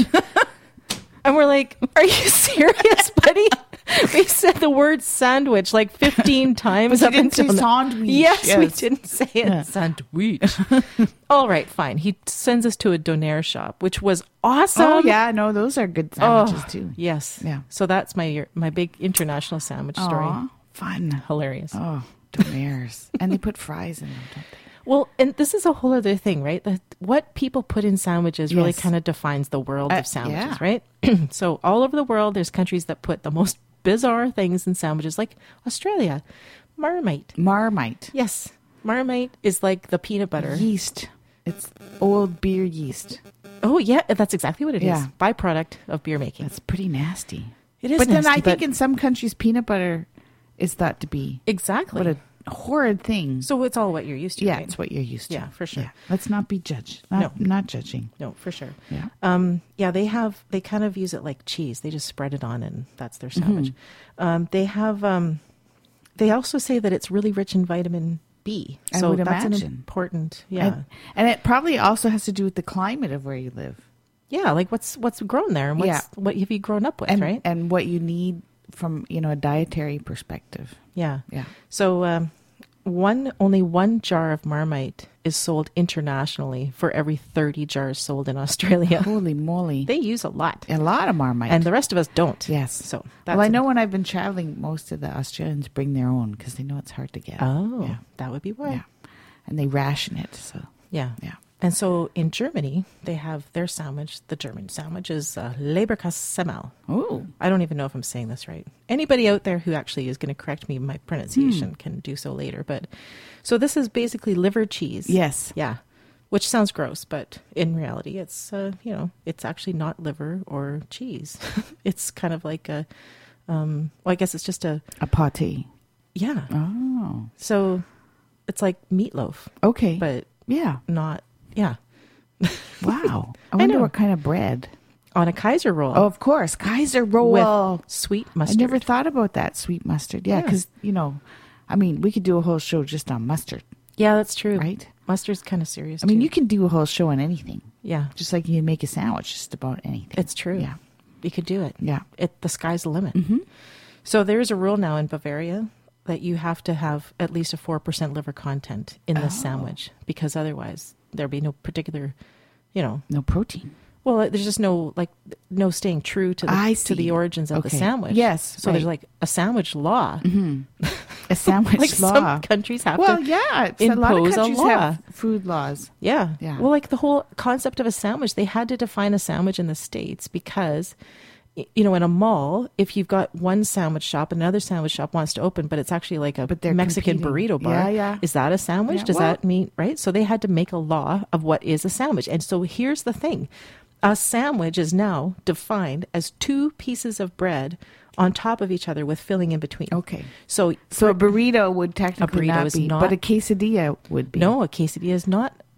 [SPEAKER 1] And we're like, are you serious, buddy? We said the word sandwich like fifteen times.
[SPEAKER 2] But
[SPEAKER 1] up
[SPEAKER 2] you didn't say
[SPEAKER 1] until now.
[SPEAKER 2] sandwich.
[SPEAKER 1] Yes,
[SPEAKER 2] Yes.
[SPEAKER 1] we didn't say it.
[SPEAKER 2] Yeah.
[SPEAKER 1] Sandwich. All right, fine. He sends us to a donair shop, which was awesome.
[SPEAKER 2] Oh, yeah. No, those are good sandwiches,
[SPEAKER 1] Oh,
[SPEAKER 2] too.
[SPEAKER 1] yes.
[SPEAKER 2] Yeah.
[SPEAKER 1] So that's my my big international sandwich story.
[SPEAKER 2] Aw, fun.
[SPEAKER 1] Hilarious.
[SPEAKER 2] Oh, Domaire's. And they put fries in them, don't they?
[SPEAKER 1] Well, and this is a whole other thing, right? That what people put in sandwiches really
[SPEAKER 2] Yes.
[SPEAKER 1] kind of defines the world
[SPEAKER 2] Uh,
[SPEAKER 1] of sandwiches,
[SPEAKER 2] yeah.
[SPEAKER 1] right? So all over the world, there's countries that put the most bizarre things in sandwiches, like Australia, Marmite.
[SPEAKER 2] Marmite.
[SPEAKER 1] Yes, Marmite is like the peanut butter.
[SPEAKER 2] Yeast. It's old beer yeast.
[SPEAKER 1] Oh, yeah, that's exactly what it is.
[SPEAKER 2] Yeah.
[SPEAKER 1] Byproduct of beer making.
[SPEAKER 2] That's pretty nasty.
[SPEAKER 1] It is
[SPEAKER 2] But then
[SPEAKER 1] nasty,
[SPEAKER 2] I think
[SPEAKER 1] but-
[SPEAKER 2] in some countries, peanut butter is thought to be
[SPEAKER 1] Exactly.
[SPEAKER 2] what a horrid thing.
[SPEAKER 1] So it's all what you're used to,
[SPEAKER 2] yeah,
[SPEAKER 1] right?
[SPEAKER 2] it's what you're used to.
[SPEAKER 1] Yeah, for sure.
[SPEAKER 2] Yeah. Let's not be judged. Not, not judging.
[SPEAKER 1] No, for sure.
[SPEAKER 2] Yeah.
[SPEAKER 1] Um, yeah, they have, they kind of use it like cheese. They just spread it on and that's their sandwich.
[SPEAKER 2] Mm-hmm.
[SPEAKER 1] Um, they have, um, they also say that it's really rich in vitamin B.
[SPEAKER 2] I
[SPEAKER 1] So
[SPEAKER 2] would
[SPEAKER 1] that's an
[SPEAKER 2] imagine.
[SPEAKER 1] important, yeah.
[SPEAKER 2] And, and it probably also has to do with the climate of where you live.
[SPEAKER 1] yeah, like what's, what's grown there and what's,
[SPEAKER 2] Yeah.
[SPEAKER 1] what have you grown up with,
[SPEAKER 2] and,
[SPEAKER 1] right?
[SPEAKER 2] and what you need from, you know, a dietary perspective.
[SPEAKER 1] Yeah.
[SPEAKER 2] Yeah.
[SPEAKER 1] So, um, one, only one jar of Marmite is sold internationally for every thirty jars sold in Australia.
[SPEAKER 2] Holy moly.
[SPEAKER 1] They use a lot.
[SPEAKER 2] a lot of Marmite.
[SPEAKER 1] And the rest of us don't.
[SPEAKER 2] Yes.
[SPEAKER 1] So that's
[SPEAKER 2] well, I
[SPEAKER 1] a-
[SPEAKER 2] know when I've been traveling, most of the Australians bring their own because they know it's hard to get.
[SPEAKER 1] Oh,
[SPEAKER 2] Yeah.
[SPEAKER 1] that would be why.
[SPEAKER 2] Yeah. And they ration it. So,
[SPEAKER 1] Yeah.
[SPEAKER 2] yeah.
[SPEAKER 1] And so in Germany, they have their sandwich. The German sandwich is uh, Leberkassemmel.
[SPEAKER 2] Oh,
[SPEAKER 1] I don't even know if I'm saying this right. Anybody out there who actually is going to correct me in my pronunciation
[SPEAKER 2] Hmm.
[SPEAKER 1] can do so later. But so this is basically liver cheese.
[SPEAKER 2] yes.
[SPEAKER 1] Yeah. Which sounds gross, but in reality, it's, uh, you know, it's actually not liver or cheese. It's kind of like a, um, well, I guess it's just a,
[SPEAKER 2] A pate.
[SPEAKER 1] yeah.
[SPEAKER 2] Oh,
[SPEAKER 1] So it's like meatloaf,
[SPEAKER 2] okay.
[SPEAKER 1] but
[SPEAKER 2] yeah.
[SPEAKER 1] not, yeah.
[SPEAKER 2] Wow. I
[SPEAKER 1] I
[SPEAKER 2] wonder
[SPEAKER 1] know.
[SPEAKER 2] what kind of bread.
[SPEAKER 1] On a Kaiser roll.
[SPEAKER 2] Oh, of course. Kaiser roll.
[SPEAKER 1] With sweet
[SPEAKER 2] I
[SPEAKER 1] mustard.
[SPEAKER 2] never thought about that sweet mustard. Yeah,
[SPEAKER 1] Yeah.
[SPEAKER 2] because, you know, I mean, we could do a whole show just on mustard,
[SPEAKER 1] Yeah, that's true.
[SPEAKER 2] right?
[SPEAKER 1] Mustard's kind of serious.
[SPEAKER 2] I mean,
[SPEAKER 1] too.
[SPEAKER 2] you can do a whole show on anything,
[SPEAKER 1] Yeah,
[SPEAKER 2] just like you can make a sandwich just about anything.
[SPEAKER 1] it's true.
[SPEAKER 2] Yeah.
[SPEAKER 1] You could do it.
[SPEAKER 2] Yeah.
[SPEAKER 1] It the sky's the limit.
[SPEAKER 2] Mm-hmm.
[SPEAKER 1] So there's a rule now in Bavaria that you have to have at least a four percent liver content in the
[SPEAKER 2] Oh.
[SPEAKER 1] sandwich, because otherwise there'll be no particular, you know,
[SPEAKER 2] No protein.
[SPEAKER 1] well, there's just no like no staying true to the
[SPEAKER 2] I
[SPEAKER 1] to the
[SPEAKER 2] see.
[SPEAKER 1] origins of the
[SPEAKER 2] Okay.
[SPEAKER 1] sandwich.
[SPEAKER 2] Yes,
[SPEAKER 1] So there's
[SPEAKER 2] right.
[SPEAKER 1] like a sandwich law.
[SPEAKER 2] Mm-hmm. A sandwich
[SPEAKER 1] Like
[SPEAKER 2] law.
[SPEAKER 1] some countries have
[SPEAKER 2] well,
[SPEAKER 1] to.
[SPEAKER 2] yeah. It's, a lot of
[SPEAKER 1] impose a
[SPEAKER 2] countries
[SPEAKER 1] law.
[SPEAKER 2] have food laws.
[SPEAKER 1] Yeah.
[SPEAKER 2] Yeah.
[SPEAKER 1] Well, like the whole concept of a sandwich, they had to define a sandwich in the States because, y- you know, in a mall, if you've got one sandwich shop, another sandwich shop wants to open, but it's actually like a
[SPEAKER 2] But they're
[SPEAKER 1] Mexican
[SPEAKER 2] competing.
[SPEAKER 1] burrito bar.
[SPEAKER 2] Yeah, yeah.
[SPEAKER 1] Is that a sandwich?
[SPEAKER 2] Yeah,
[SPEAKER 1] Does
[SPEAKER 2] well-
[SPEAKER 1] that mean, right? So they had to make a law of what is a sandwich. And so here's the thing. A sandwich is now defined as two pieces of bread on top of each other with filling in between.
[SPEAKER 2] Okay.
[SPEAKER 1] So,
[SPEAKER 2] So a burrito would technically
[SPEAKER 1] burrito
[SPEAKER 2] not
[SPEAKER 1] is
[SPEAKER 2] be,
[SPEAKER 1] not-
[SPEAKER 2] but a quesadilla would be.
[SPEAKER 1] no, a quesadilla is not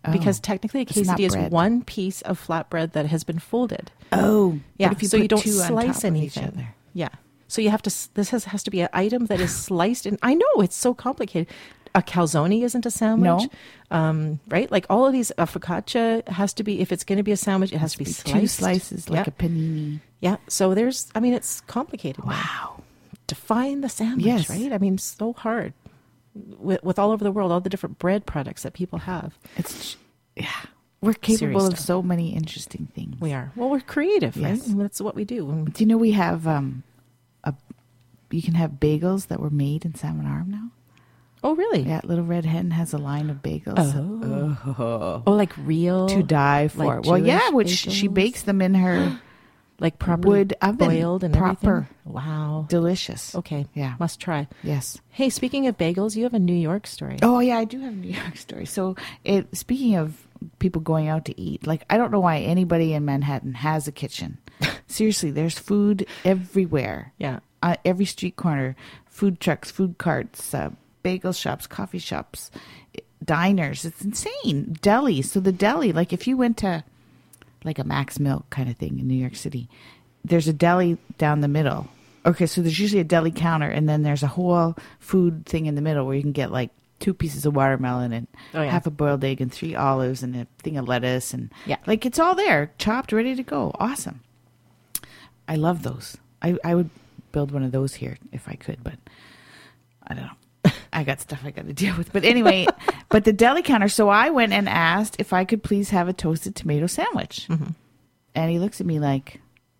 [SPEAKER 1] because technically a
[SPEAKER 2] It's not
[SPEAKER 1] quesadilla is
[SPEAKER 2] bread.
[SPEAKER 1] one piece of flatbread that has been folded.
[SPEAKER 2] Oh,
[SPEAKER 1] Yeah,
[SPEAKER 2] What if you
[SPEAKER 1] so
[SPEAKER 2] put
[SPEAKER 1] you don't
[SPEAKER 2] two on
[SPEAKER 1] slice
[SPEAKER 2] top of each
[SPEAKER 1] anything.
[SPEAKER 2] other?
[SPEAKER 1] Yeah, so you have to. s- This has has to be an item that is sliced, and I know it's so complicated. A calzone isn't a sandwich,
[SPEAKER 2] No.
[SPEAKER 1] um, right? Like all of these, a focaccia has to be. If it's going to be a sandwich, it has to be
[SPEAKER 2] Two
[SPEAKER 1] sliced.
[SPEAKER 2] slices like
[SPEAKER 1] yeah.
[SPEAKER 2] a panini.
[SPEAKER 1] Yeah. So there's. I mean, it's complicated. now.
[SPEAKER 2] Wow.
[SPEAKER 1] Define the sandwich,
[SPEAKER 2] Yes.
[SPEAKER 1] right? I mean, so hard with, with all over the world, all the different bread products that people have.
[SPEAKER 2] It's yeah. We're capable
[SPEAKER 1] Serious
[SPEAKER 2] of
[SPEAKER 1] stuff.
[SPEAKER 2] so many interesting things.
[SPEAKER 1] We are. Well, we're creative, right?
[SPEAKER 2] Yes.
[SPEAKER 1] And that's what we do. And
[SPEAKER 2] Do you know we have um a you can have bagels that were made in Salmon Arm now?
[SPEAKER 1] oh, really?
[SPEAKER 2] Yeah, Little Red Hen has a line of bagels.
[SPEAKER 1] Oh. Oh, like real,
[SPEAKER 2] To die for.
[SPEAKER 1] like
[SPEAKER 2] well, yeah,
[SPEAKER 1] Jewish
[SPEAKER 2] which she
[SPEAKER 1] bagels?
[SPEAKER 2] bakes them in her
[SPEAKER 1] like properly
[SPEAKER 2] wood oven,
[SPEAKER 1] boiled and
[SPEAKER 2] proper.
[SPEAKER 1] everything. Wow.
[SPEAKER 2] delicious.
[SPEAKER 1] Okay.
[SPEAKER 2] Yeah.
[SPEAKER 1] Must try.
[SPEAKER 2] Yes.
[SPEAKER 1] Hey, speaking of bagels, you have a New York story.
[SPEAKER 2] Oh yeah, I do have a New York story. So, it speaking of people going out to eat, like I don't know why anybody in Manhattan has a kitchen. Seriously, there's food everywhere.
[SPEAKER 1] Yeah.
[SPEAKER 2] Uh, every street corner, food trucks, food carts, uh, bagel shops, coffee shops, diners. It's insane. Delis. So the deli, like if you went to like a Max Milk kind of thing in New York City, there's a deli down the middle. Okay, so there's usually a deli counter, and then there's a whole food thing in the middle where you can get like two pieces of watermelon and
[SPEAKER 1] Oh, yeah.
[SPEAKER 2] half a boiled egg and three olives and a thing of lettuce and
[SPEAKER 1] Yeah.
[SPEAKER 2] like it's all there, chopped, ready to go. Awesome. I love those. I, I would build one of those here if I could, but I don't know. I got stuff I got to deal with. But anyway, but the deli counter. So I went and asked if I could please have a toasted tomato sandwich.
[SPEAKER 1] Mm-hmm.
[SPEAKER 2] And he looks at me like,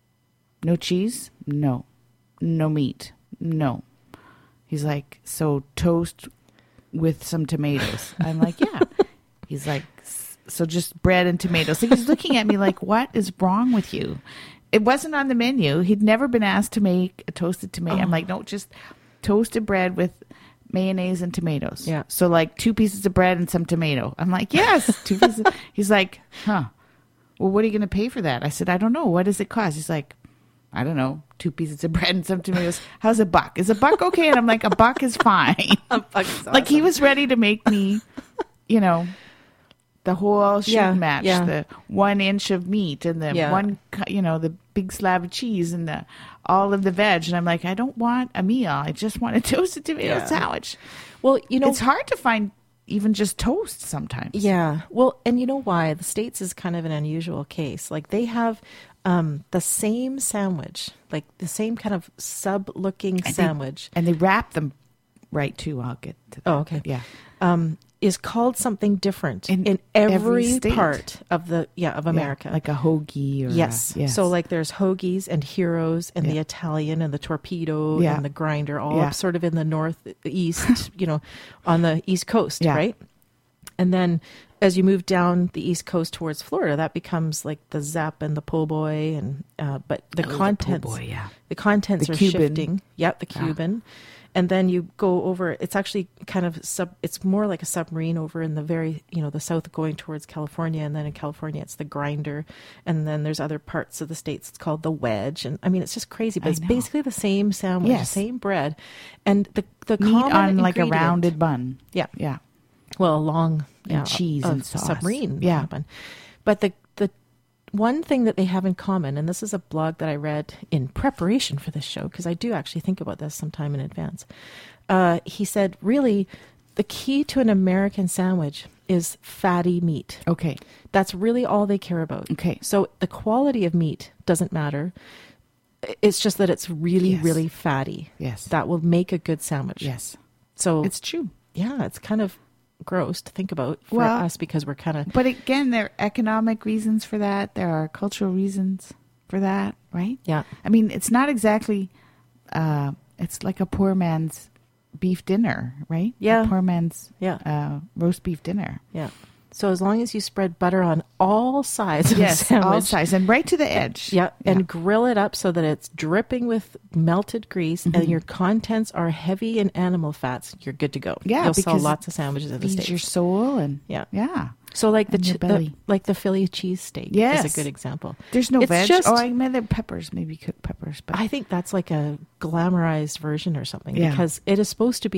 [SPEAKER 2] no cheese? No. No meat? No. He's like, so toast with some tomatoes. I'm like, yeah. He's like, so just bread and tomatoes. So he's looking at me like, what is wrong with you? It wasn't on the menu. He'd never been asked to make a toasted tomato. I'm
[SPEAKER 1] Oh.
[SPEAKER 2] like, no, just toasted bread with mayonnaise and tomatoes.
[SPEAKER 1] Yeah.
[SPEAKER 2] So like two pieces of bread and some tomato. I'm like, yes, two pieces. He's like, huh. Well, what are you going to pay for that? I said, I don't know. What does it cost? He's like, I don't know, two pieces of bread and some tomatoes. How's a buck? Is a buck okay? And I'm like, a buck is fine. Like he was ready to make me, you know, the whole shooting
[SPEAKER 1] Yeah,
[SPEAKER 2] match,
[SPEAKER 1] yeah.
[SPEAKER 2] the one inch of meat and the
[SPEAKER 1] Yeah.
[SPEAKER 2] one, cu- you know, the big slab of cheese and the all of the veg. And I'm like, I don't want a meal. I just want a toasted tomato
[SPEAKER 1] Yeah.
[SPEAKER 2] sandwich.
[SPEAKER 1] Well, you know,
[SPEAKER 2] It's hard to find even just toast sometimes.
[SPEAKER 1] yeah. Well, and you know why? The States is kind of an unusual case. Like they have um, the same sandwich, like the same kind of sub-looking
[SPEAKER 2] they-
[SPEAKER 1] sandwich.
[SPEAKER 2] And they wrap them right too. I'll get to that.
[SPEAKER 1] Oh, okay.
[SPEAKER 2] Yeah.
[SPEAKER 1] Um, is called something different
[SPEAKER 2] In
[SPEAKER 1] in,
[SPEAKER 2] every
[SPEAKER 1] every,
[SPEAKER 2] state.
[SPEAKER 1] part of the yeah of America.
[SPEAKER 2] Yeah, like a hoagie or
[SPEAKER 1] yes.
[SPEAKER 2] a, yes.
[SPEAKER 1] So like there's hoagies and heroes and the
[SPEAKER 2] Yeah.
[SPEAKER 1] Italian and the torpedo
[SPEAKER 2] Yeah.
[SPEAKER 1] and the grinder, all
[SPEAKER 2] Yeah.
[SPEAKER 1] up sort of in the northeast, you know, on the East Coast,
[SPEAKER 2] Yeah.
[SPEAKER 1] right? And then as you move down the East Coast towards Florida, that becomes like the Zap and the po' boy, and uh, but the
[SPEAKER 2] Oh, the po'
[SPEAKER 1] contents,
[SPEAKER 2] boy, yeah.
[SPEAKER 1] the contents
[SPEAKER 2] The
[SPEAKER 1] are
[SPEAKER 2] Cuban.
[SPEAKER 1] shifting. Yep, the
[SPEAKER 2] Yeah.
[SPEAKER 1] Cuban. And then you go over, it's actually kind of sub, it's more like a submarine over in the very, you know, the south going towards California. And then in California, it's the grinder. And then there's other parts of the States, it's called the wedge. And I mean, it's just crazy, but
[SPEAKER 2] I
[SPEAKER 1] it's
[SPEAKER 2] know.
[SPEAKER 1] basically the same sandwich,
[SPEAKER 2] Yes.
[SPEAKER 1] same bread. And the, the
[SPEAKER 2] Meat
[SPEAKER 1] common
[SPEAKER 2] on like a
[SPEAKER 1] ingredient-
[SPEAKER 2] rounded bun.
[SPEAKER 1] Yeah.
[SPEAKER 2] Yeah.
[SPEAKER 1] Well, a long, yeah,
[SPEAKER 2] And cheese
[SPEAKER 1] a-
[SPEAKER 2] and
[SPEAKER 1] a
[SPEAKER 2] sauce.
[SPEAKER 1] submarine.
[SPEAKER 2] Yeah.
[SPEAKER 1] bun. But the, the one thing that they have in common, and this is a blog that I read in preparation for this show, because I do actually think about this sometime in advance. Uh, he said, really, the key to an American sandwich is fatty meat.
[SPEAKER 2] Okay.
[SPEAKER 1] That's really all they care about.
[SPEAKER 2] Okay.
[SPEAKER 1] So the quality of meat doesn't matter. It's just that it's really,
[SPEAKER 2] Yes.
[SPEAKER 1] really fatty.
[SPEAKER 2] Yes.
[SPEAKER 1] That will make a good sandwich.
[SPEAKER 2] Yes.
[SPEAKER 1] So
[SPEAKER 2] It's true.
[SPEAKER 1] yeah, it's kind of gross to think about for
[SPEAKER 2] Well,
[SPEAKER 1] us because we're kind of
[SPEAKER 2] But again, there are economic reasons for that. There are cultural reasons for that, right?
[SPEAKER 1] yeah.
[SPEAKER 2] I mean, it's not exactly, uh, it's like a poor man's beef dinner, right?
[SPEAKER 1] Yeah.
[SPEAKER 2] A poor man's
[SPEAKER 1] Yeah.
[SPEAKER 2] uh, roast beef dinner.
[SPEAKER 1] Yeah. So as long as you spread butter on all sides of
[SPEAKER 2] Yes,
[SPEAKER 1] the sandwich,
[SPEAKER 2] all sides and right to the edge.
[SPEAKER 1] yeah, and grill it up so that it's dripping with melted grease
[SPEAKER 2] Mm-hmm.
[SPEAKER 1] and your contents are heavy in animal fats, you're good to go.
[SPEAKER 2] Yeah,
[SPEAKER 1] You'll sell
[SPEAKER 2] because
[SPEAKER 1] lots of sandwiches in the
[SPEAKER 2] feeds
[SPEAKER 1] States.
[SPEAKER 2] your soul and
[SPEAKER 1] Yeah.
[SPEAKER 2] yeah.
[SPEAKER 1] So like the,
[SPEAKER 2] and your
[SPEAKER 1] ch- the
[SPEAKER 2] belly.
[SPEAKER 1] like the Philly cheesesteak
[SPEAKER 2] Yes.
[SPEAKER 1] is a good example.
[SPEAKER 2] There's no
[SPEAKER 1] It's
[SPEAKER 2] veg.
[SPEAKER 1] just-
[SPEAKER 2] oh, I mean, there are peppers, maybe cooked peppers, but
[SPEAKER 1] I think that's like a glamorized version or something
[SPEAKER 2] Yeah.
[SPEAKER 1] because it is supposed to be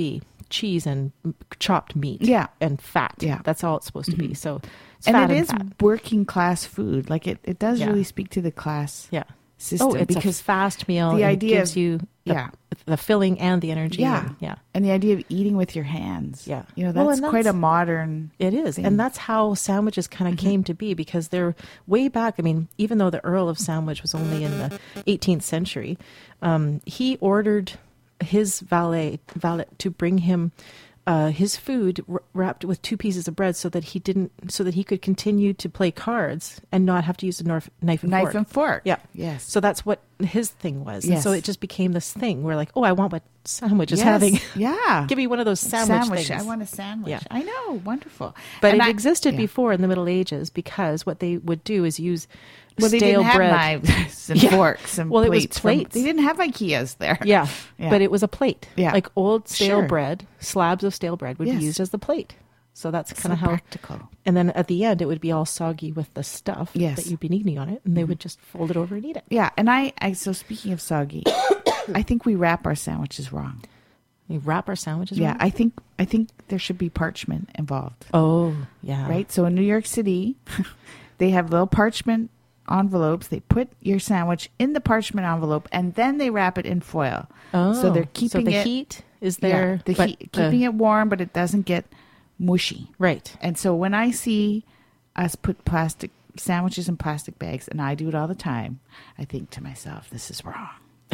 [SPEAKER 1] cheese and m- chopped meat.
[SPEAKER 2] Yeah.
[SPEAKER 1] And fat.
[SPEAKER 2] Yeah.
[SPEAKER 1] That's all it's supposed to be. So it's
[SPEAKER 2] and
[SPEAKER 1] fat
[SPEAKER 2] it
[SPEAKER 1] and
[SPEAKER 2] is
[SPEAKER 1] fat.
[SPEAKER 2] working class food. Like it, it does
[SPEAKER 1] Yeah.
[SPEAKER 2] really speak to the class
[SPEAKER 1] Yeah.
[SPEAKER 2] system
[SPEAKER 1] Oh, it's
[SPEAKER 2] because
[SPEAKER 1] a fast meal.
[SPEAKER 2] the
[SPEAKER 1] and
[SPEAKER 2] idea
[SPEAKER 1] it gives
[SPEAKER 2] of-
[SPEAKER 1] you the,
[SPEAKER 2] yeah.
[SPEAKER 1] the filling and the energy.
[SPEAKER 2] Yeah.
[SPEAKER 1] and- yeah.
[SPEAKER 2] and the idea of eating with your hands.
[SPEAKER 1] Yeah.
[SPEAKER 2] You know,
[SPEAKER 1] Well,
[SPEAKER 2] that's
[SPEAKER 1] and
[SPEAKER 2] quite a
[SPEAKER 1] that's-
[SPEAKER 2] modern.
[SPEAKER 1] It is.
[SPEAKER 2] thing.
[SPEAKER 1] And that's how sandwiches kind of came to be, because they're way back. I mean, even though the Earl of Sandwich was only in the eighteenth century, um, he ordered his valet, valet to bring him uh, his food r- wrapped with two pieces of bread so that he didn't, so that he could continue to play cards and not have to use a norf- knife and
[SPEAKER 2] Knife
[SPEAKER 1] fork.
[SPEAKER 2] and fork.
[SPEAKER 1] Yeah.
[SPEAKER 2] Yes.
[SPEAKER 1] So that's what his thing was. And
[SPEAKER 2] Yes.
[SPEAKER 1] so it just became this thing where like, oh, I want what sandwich is
[SPEAKER 2] Yes.
[SPEAKER 1] having.
[SPEAKER 2] Yeah.
[SPEAKER 1] Give me one of those sandwich, things.
[SPEAKER 2] I want a sandwich.
[SPEAKER 1] Yeah.
[SPEAKER 2] I know. Wonderful.
[SPEAKER 1] But
[SPEAKER 2] And
[SPEAKER 1] it
[SPEAKER 2] I-
[SPEAKER 1] existed
[SPEAKER 2] yeah.
[SPEAKER 1] before in the Middle Ages, because what they would do is use
[SPEAKER 2] Well, they
[SPEAKER 1] stale
[SPEAKER 2] didn't have
[SPEAKER 1] bread.
[SPEAKER 2] knives and
[SPEAKER 1] Yeah.
[SPEAKER 2] forks and
[SPEAKER 1] Well, it was
[SPEAKER 2] plates. from-
[SPEAKER 1] plates.
[SPEAKER 2] they didn't have IKEAs there.
[SPEAKER 1] Yeah.
[SPEAKER 2] Yeah.
[SPEAKER 1] But it was a plate.
[SPEAKER 2] Yeah.
[SPEAKER 1] Like old stale
[SPEAKER 2] Sure.
[SPEAKER 1] bread, slabs of stale bread would
[SPEAKER 2] Yes.
[SPEAKER 1] be used as the plate. So that's kind
[SPEAKER 2] So
[SPEAKER 1] of how.
[SPEAKER 2] practical.
[SPEAKER 1] And then at the end, it would be all soggy with the stuff
[SPEAKER 2] Yes.
[SPEAKER 1] that you've been eating on it, and they would just fold it over and eat it.
[SPEAKER 2] Yeah, and I, I so speaking of soggy, I think we wrap our sandwiches wrong.
[SPEAKER 1] We wrap our sandwiches.
[SPEAKER 2] Yeah,
[SPEAKER 1] around?
[SPEAKER 2] I think I think there should be parchment involved.
[SPEAKER 1] Oh, yeah.
[SPEAKER 2] Right? So in New York City, they have little parchment envelopes. They put your sandwich in the parchment envelope and then they wrap it in foil.
[SPEAKER 1] Oh,
[SPEAKER 2] so they're keeping
[SPEAKER 1] so the
[SPEAKER 2] it
[SPEAKER 1] heat is there.
[SPEAKER 2] Yeah, the
[SPEAKER 1] but
[SPEAKER 2] heat, keeping it warm, but it doesn't get mushy.
[SPEAKER 1] right.
[SPEAKER 2] And so when I see us put plastic sandwiches in plastic bags, and I do it all the time, I think to myself, this is wrong.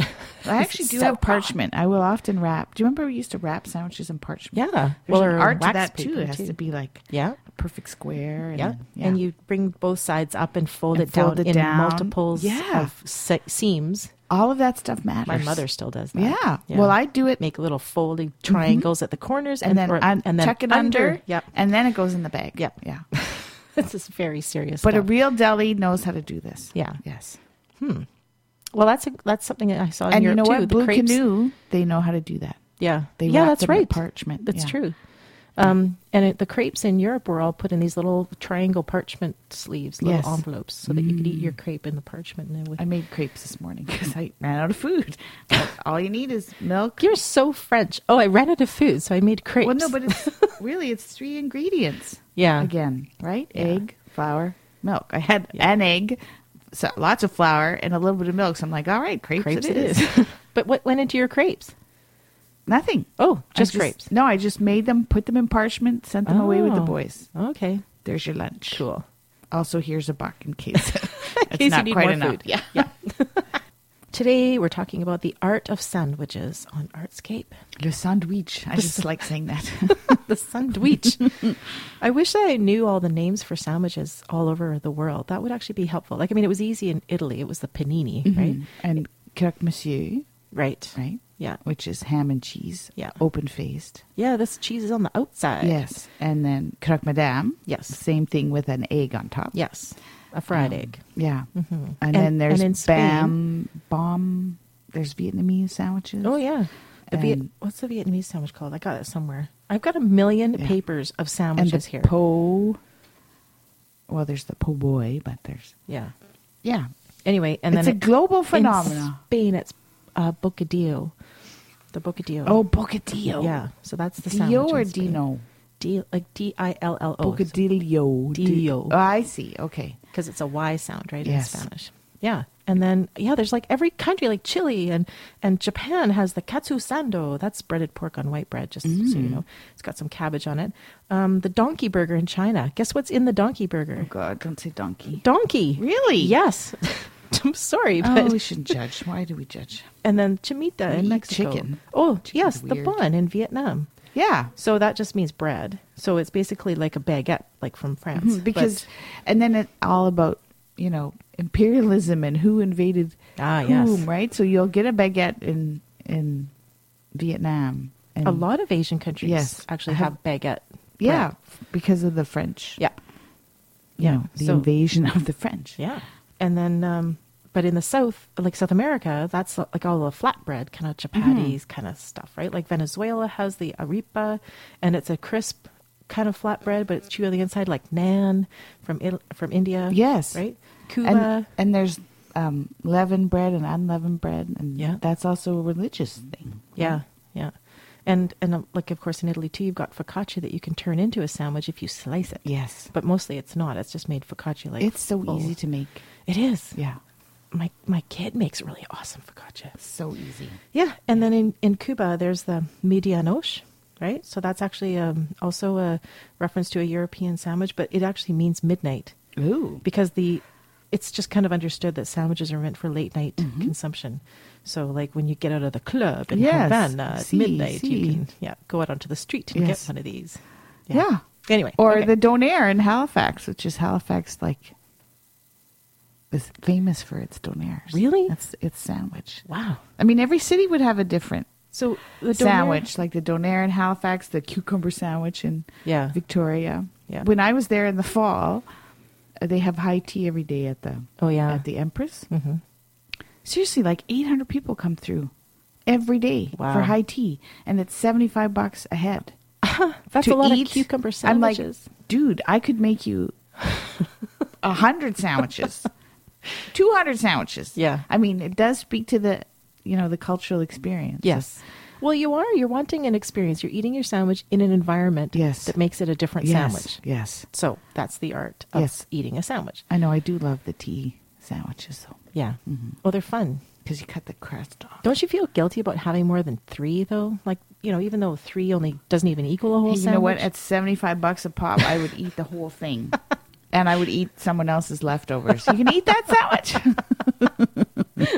[SPEAKER 2] I actually
[SPEAKER 1] is
[SPEAKER 2] do
[SPEAKER 1] so
[SPEAKER 2] have parchment. I will often wrap. Do you remember we used to wrap sandwiches in parchment?
[SPEAKER 1] Yeah.
[SPEAKER 2] There's
[SPEAKER 1] well,
[SPEAKER 2] an
[SPEAKER 1] or
[SPEAKER 2] art to
[SPEAKER 1] wax
[SPEAKER 2] that too.
[SPEAKER 1] paper,
[SPEAKER 2] It has to be like
[SPEAKER 1] Yeah.
[SPEAKER 2] a perfect square. And,
[SPEAKER 1] Yeah.
[SPEAKER 2] yeah.
[SPEAKER 1] And you bring both sides up and fold
[SPEAKER 2] And
[SPEAKER 1] it down
[SPEAKER 2] fold it
[SPEAKER 1] in
[SPEAKER 2] down.
[SPEAKER 1] multiples
[SPEAKER 2] Yeah.
[SPEAKER 1] of se- seams.
[SPEAKER 2] all of that stuff matters.
[SPEAKER 1] My mother still does that.
[SPEAKER 2] Yeah. Well, I do it,
[SPEAKER 1] make little folding triangles at the corners
[SPEAKER 2] and then
[SPEAKER 1] or-
[SPEAKER 2] un-
[SPEAKER 1] and then
[SPEAKER 2] tuck it under.
[SPEAKER 1] Yep.
[SPEAKER 2] And then it goes in the bag.
[SPEAKER 1] Yep.
[SPEAKER 2] Yeah.
[SPEAKER 1] This is very serious
[SPEAKER 2] But a
[SPEAKER 1] stuff.
[SPEAKER 2] real deli knows how to do this.
[SPEAKER 1] Yeah.
[SPEAKER 2] Yes.
[SPEAKER 1] Well, that's a, that's something that I saw in
[SPEAKER 2] And you
[SPEAKER 1] Europe
[SPEAKER 2] know
[SPEAKER 1] too.
[SPEAKER 2] what?
[SPEAKER 1] the
[SPEAKER 2] Blue
[SPEAKER 1] crepes.
[SPEAKER 2] Canoe, they know how to do that.
[SPEAKER 1] Yeah.
[SPEAKER 2] They
[SPEAKER 1] yeah,
[SPEAKER 2] wrap
[SPEAKER 1] that's
[SPEAKER 2] them in
[SPEAKER 1] right.
[SPEAKER 2] parchment.
[SPEAKER 1] That's
[SPEAKER 2] Yeah.
[SPEAKER 1] true. Um, and it, the crepes in Europe were all put in these little triangle parchment sleeves, little
[SPEAKER 2] Yes.
[SPEAKER 1] envelopes, so that you could eat your crepe in the parchment. And it would...
[SPEAKER 2] I made crepes this morning because I ran out of food. But all you need is milk.
[SPEAKER 1] You're so French. Oh, I ran out of food, so I made crepes.
[SPEAKER 2] Well, no, but it's really it's three ingredients
[SPEAKER 1] yeah,
[SPEAKER 2] again, right?
[SPEAKER 1] Yeah.
[SPEAKER 2] Egg, flour, milk. I had
[SPEAKER 1] Yeah.
[SPEAKER 2] an egg, so lots of flour, and a little bit of milk. So I'm like, all right, crepes,
[SPEAKER 1] crepes
[SPEAKER 2] it is.
[SPEAKER 1] But what went into your crepes?
[SPEAKER 2] Nothing.
[SPEAKER 1] Oh,
[SPEAKER 2] I
[SPEAKER 1] just, crepes.
[SPEAKER 2] No, I just made them, put them in parchment, sent them away with the
[SPEAKER 1] Oh.
[SPEAKER 2] boys.
[SPEAKER 1] Okay,
[SPEAKER 2] There's your lunch.
[SPEAKER 1] cool.
[SPEAKER 2] Also, here's a buck in case it's
[SPEAKER 1] case you
[SPEAKER 2] not
[SPEAKER 1] need
[SPEAKER 2] quite
[SPEAKER 1] more
[SPEAKER 2] enough.
[SPEAKER 1] food.
[SPEAKER 2] Yeah.
[SPEAKER 1] Yeah. Today we're talking about the art of sandwiches on Artscape.
[SPEAKER 2] Le sandwich. I just like saying that.
[SPEAKER 1] The sandwich. I wish that I knew all the names for sandwiches all over the world. That would actually be helpful. Like, I mean, it was easy in Italy. It was the panini, right?
[SPEAKER 2] Mhm. And croque monsieur,
[SPEAKER 1] Right.
[SPEAKER 2] right?
[SPEAKER 1] Yeah.
[SPEAKER 2] Which is ham and cheese,
[SPEAKER 1] Yeah.
[SPEAKER 2] open faced.
[SPEAKER 1] Yeah, this cheese is on the outside.
[SPEAKER 2] Yes. And then croque madame.
[SPEAKER 1] Yes.
[SPEAKER 2] Same thing with an egg on top.
[SPEAKER 1] Yes. A fried
[SPEAKER 2] Um,
[SPEAKER 1] egg.
[SPEAKER 2] Yeah.
[SPEAKER 1] Mhm.
[SPEAKER 2] And,
[SPEAKER 1] And-
[SPEAKER 2] then there's
[SPEAKER 1] and in Spain-
[SPEAKER 2] bam, bomb. There's Vietnamese sandwiches.
[SPEAKER 1] Oh, yeah. The Viet-
[SPEAKER 2] And-
[SPEAKER 1] what's the Vietnamese sandwich called? I got it somewhere. I've got a million
[SPEAKER 2] Yeah.
[SPEAKER 1] papers of
[SPEAKER 2] And
[SPEAKER 1] sandwiches
[SPEAKER 2] the
[SPEAKER 1] here.
[SPEAKER 2] po. Well, there's the po' boy, but there's
[SPEAKER 1] yeah.
[SPEAKER 2] yeah.
[SPEAKER 1] Anyway, and
[SPEAKER 2] it's
[SPEAKER 1] then
[SPEAKER 2] a global
[SPEAKER 1] in
[SPEAKER 2] phenomenon.
[SPEAKER 1] Spain, it's uh, bocadillo. The bocadillo.
[SPEAKER 2] Oh, bocadillo.
[SPEAKER 1] yeah. So that's the
[SPEAKER 2] Dio
[SPEAKER 1] sandwich
[SPEAKER 2] or
[SPEAKER 1] in Spain.
[SPEAKER 2] Dino?
[SPEAKER 1] D, like D I L L O.
[SPEAKER 2] Bocadillo.
[SPEAKER 1] Dio.
[SPEAKER 2] Oh, I see. Okay.
[SPEAKER 1] Because it's a Y sound, right,
[SPEAKER 2] Yes.
[SPEAKER 1] in Spanish. Yeah. And then, yeah, there's like every country, like Chile and, and Japan has the katsu sando. That's breaded pork on white bread, just so
[SPEAKER 2] Mm.
[SPEAKER 1] you know. It's got some cabbage on it. Um, the donkey burger in China. Guess what's in the donkey burger?
[SPEAKER 2] Oh God, don't say donkey.
[SPEAKER 1] Donkey.
[SPEAKER 2] Really?
[SPEAKER 1] Yes. I'm sorry, but
[SPEAKER 2] Oh, we shouldn't judge. Why do we judge?
[SPEAKER 1] and then chimita
[SPEAKER 2] We
[SPEAKER 1] in
[SPEAKER 2] eat
[SPEAKER 1] Mexico.
[SPEAKER 2] chicken.
[SPEAKER 1] Oh,
[SPEAKER 2] Chicken's
[SPEAKER 1] yes, the
[SPEAKER 2] weird.
[SPEAKER 1] bun in Vietnam.
[SPEAKER 2] Yeah.
[SPEAKER 1] So that just means bread. So it's basically like a baguette, like from France.
[SPEAKER 2] Mhm, Because,
[SPEAKER 1] But-
[SPEAKER 2] and then it's all about, you know, imperialism and who invaded
[SPEAKER 1] ah,
[SPEAKER 2] whom,
[SPEAKER 1] yes,
[SPEAKER 2] right? So you'll get a baguette in in Vietnam. And
[SPEAKER 1] a lot of Asian countries
[SPEAKER 2] Yes.
[SPEAKER 1] actually
[SPEAKER 2] Have-
[SPEAKER 1] have baguette.
[SPEAKER 2] Yeah,
[SPEAKER 1] bread.
[SPEAKER 2] because of the French.
[SPEAKER 1] Yeah.
[SPEAKER 2] You
[SPEAKER 1] Yeah.
[SPEAKER 2] know, the
[SPEAKER 1] So-
[SPEAKER 2] invasion of the French.
[SPEAKER 1] Yeah. And then, um, but in the South, like South America, that's like all the flatbread kind of chapatis kind of stuff, right? Like Venezuela has the arepa, and it's a crisp kind of flatbread, but it's chewy on the inside, like naan from Italy, from India.
[SPEAKER 2] Yes.
[SPEAKER 1] Right? Cuba.
[SPEAKER 2] And, and there's um, leavened bread and unleavened bread. And
[SPEAKER 1] Yeah.
[SPEAKER 2] that's also a religious thing.
[SPEAKER 1] yeah. Yeah. And, and um, like, of course, in Italy, too, you've got focaccia that you can turn into a sandwich if you slice it.
[SPEAKER 2] Yes.
[SPEAKER 1] But mostly it's not. It's just made focaccia. Like
[SPEAKER 2] It's so
[SPEAKER 1] full.
[SPEAKER 2] easy to make.
[SPEAKER 1] It is.
[SPEAKER 2] Yeah.
[SPEAKER 1] My my kid makes really awesome focaccia.
[SPEAKER 2] So easy.
[SPEAKER 1] Yeah. And then in, in Cuba, there's the medianoche, right? So that's actually um, also a reference to a European sandwich, but it actually means midnight.
[SPEAKER 2] Ooh.
[SPEAKER 1] Because the it's just kind of understood that sandwiches are meant for late night
[SPEAKER 2] Mhm.
[SPEAKER 1] consumption. So like when you get out of the club in
[SPEAKER 2] Yes.
[SPEAKER 1] Havana at
[SPEAKER 2] See,
[SPEAKER 1] midnight,
[SPEAKER 2] see.
[SPEAKER 1] you can yeah go out onto the street and
[SPEAKER 2] Yes.
[SPEAKER 1] get one of these.
[SPEAKER 2] Yeah.
[SPEAKER 1] Anyway.
[SPEAKER 2] Or
[SPEAKER 1] okay.
[SPEAKER 2] the Donair in Halifax, which is Halifax, like, is famous for its Donairs.
[SPEAKER 1] Really?
[SPEAKER 2] That's its sandwich.
[SPEAKER 1] Wow.
[SPEAKER 2] I mean, every city would have a different
[SPEAKER 1] So the donair-
[SPEAKER 2] sandwich, like the Donair in Halifax, the cucumber sandwich in
[SPEAKER 1] Yeah.
[SPEAKER 2] Victoria.
[SPEAKER 1] Yeah.
[SPEAKER 2] When I was there in the fall, uh, they have high tea every day at the
[SPEAKER 1] Oh yeah.
[SPEAKER 2] at the Empress.
[SPEAKER 1] Mm-hmm.
[SPEAKER 2] Seriously, like eight hundred people come through every day
[SPEAKER 1] Wow.
[SPEAKER 2] for high tea, and it's seventy-five bucks a head.
[SPEAKER 1] That's
[SPEAKER 2] to
[SPEAKER 1] a lot
[SPEAKER 2] eat.
[SPEAKER 1] of cucumber
[SPEAKER 2] I'm like,
[SPEAKER 1] sandwiches.
[SPEAKER 2] dude, I could make you a hundred sandwiches, two hundred sandwiches.
[SPEAKER 1] Yeah.
[SPEAKER 2] I mean, it does speak to the, you know, the cultural experience.
[SPEAKER 1] Yes. Well, you are. You're wanting an experience. You're eating your sandwich in an environment
[SPEAKER 2] Yes.
[SPEAKER 1] that makes it a different
[SPEAKER 2] Yes.
[SPEAKER 1] sandwich.
[SPEAKER 2] Yes.
[SPEAKER 1] So that's the art of
[SPEAKER 2] Yes.
[SPEAKER 1] eating a sandwich.
[SPEAKER 2] I know. I do love the tea sandwiches, though,
[SPEAKER 1] Yeah.
[SPEAKER 2] Mhm.
[SPEAKER 1] Well, they're fun.
[SPEAKER 2] because you cut the crust off.
[SPEAKER 1] Don't you feel guilty about having more than three, though? Like, you know, even though three only doesn't even equal a whole
[SPEAKER 2] Hey, you
[SPEAKER 1] sandwich.
[SPEAKER 2] know what? At seventy-five bucks a pop, I would eat the whole thing. And I would eat someone else's leftovers. You can eat that sandwich.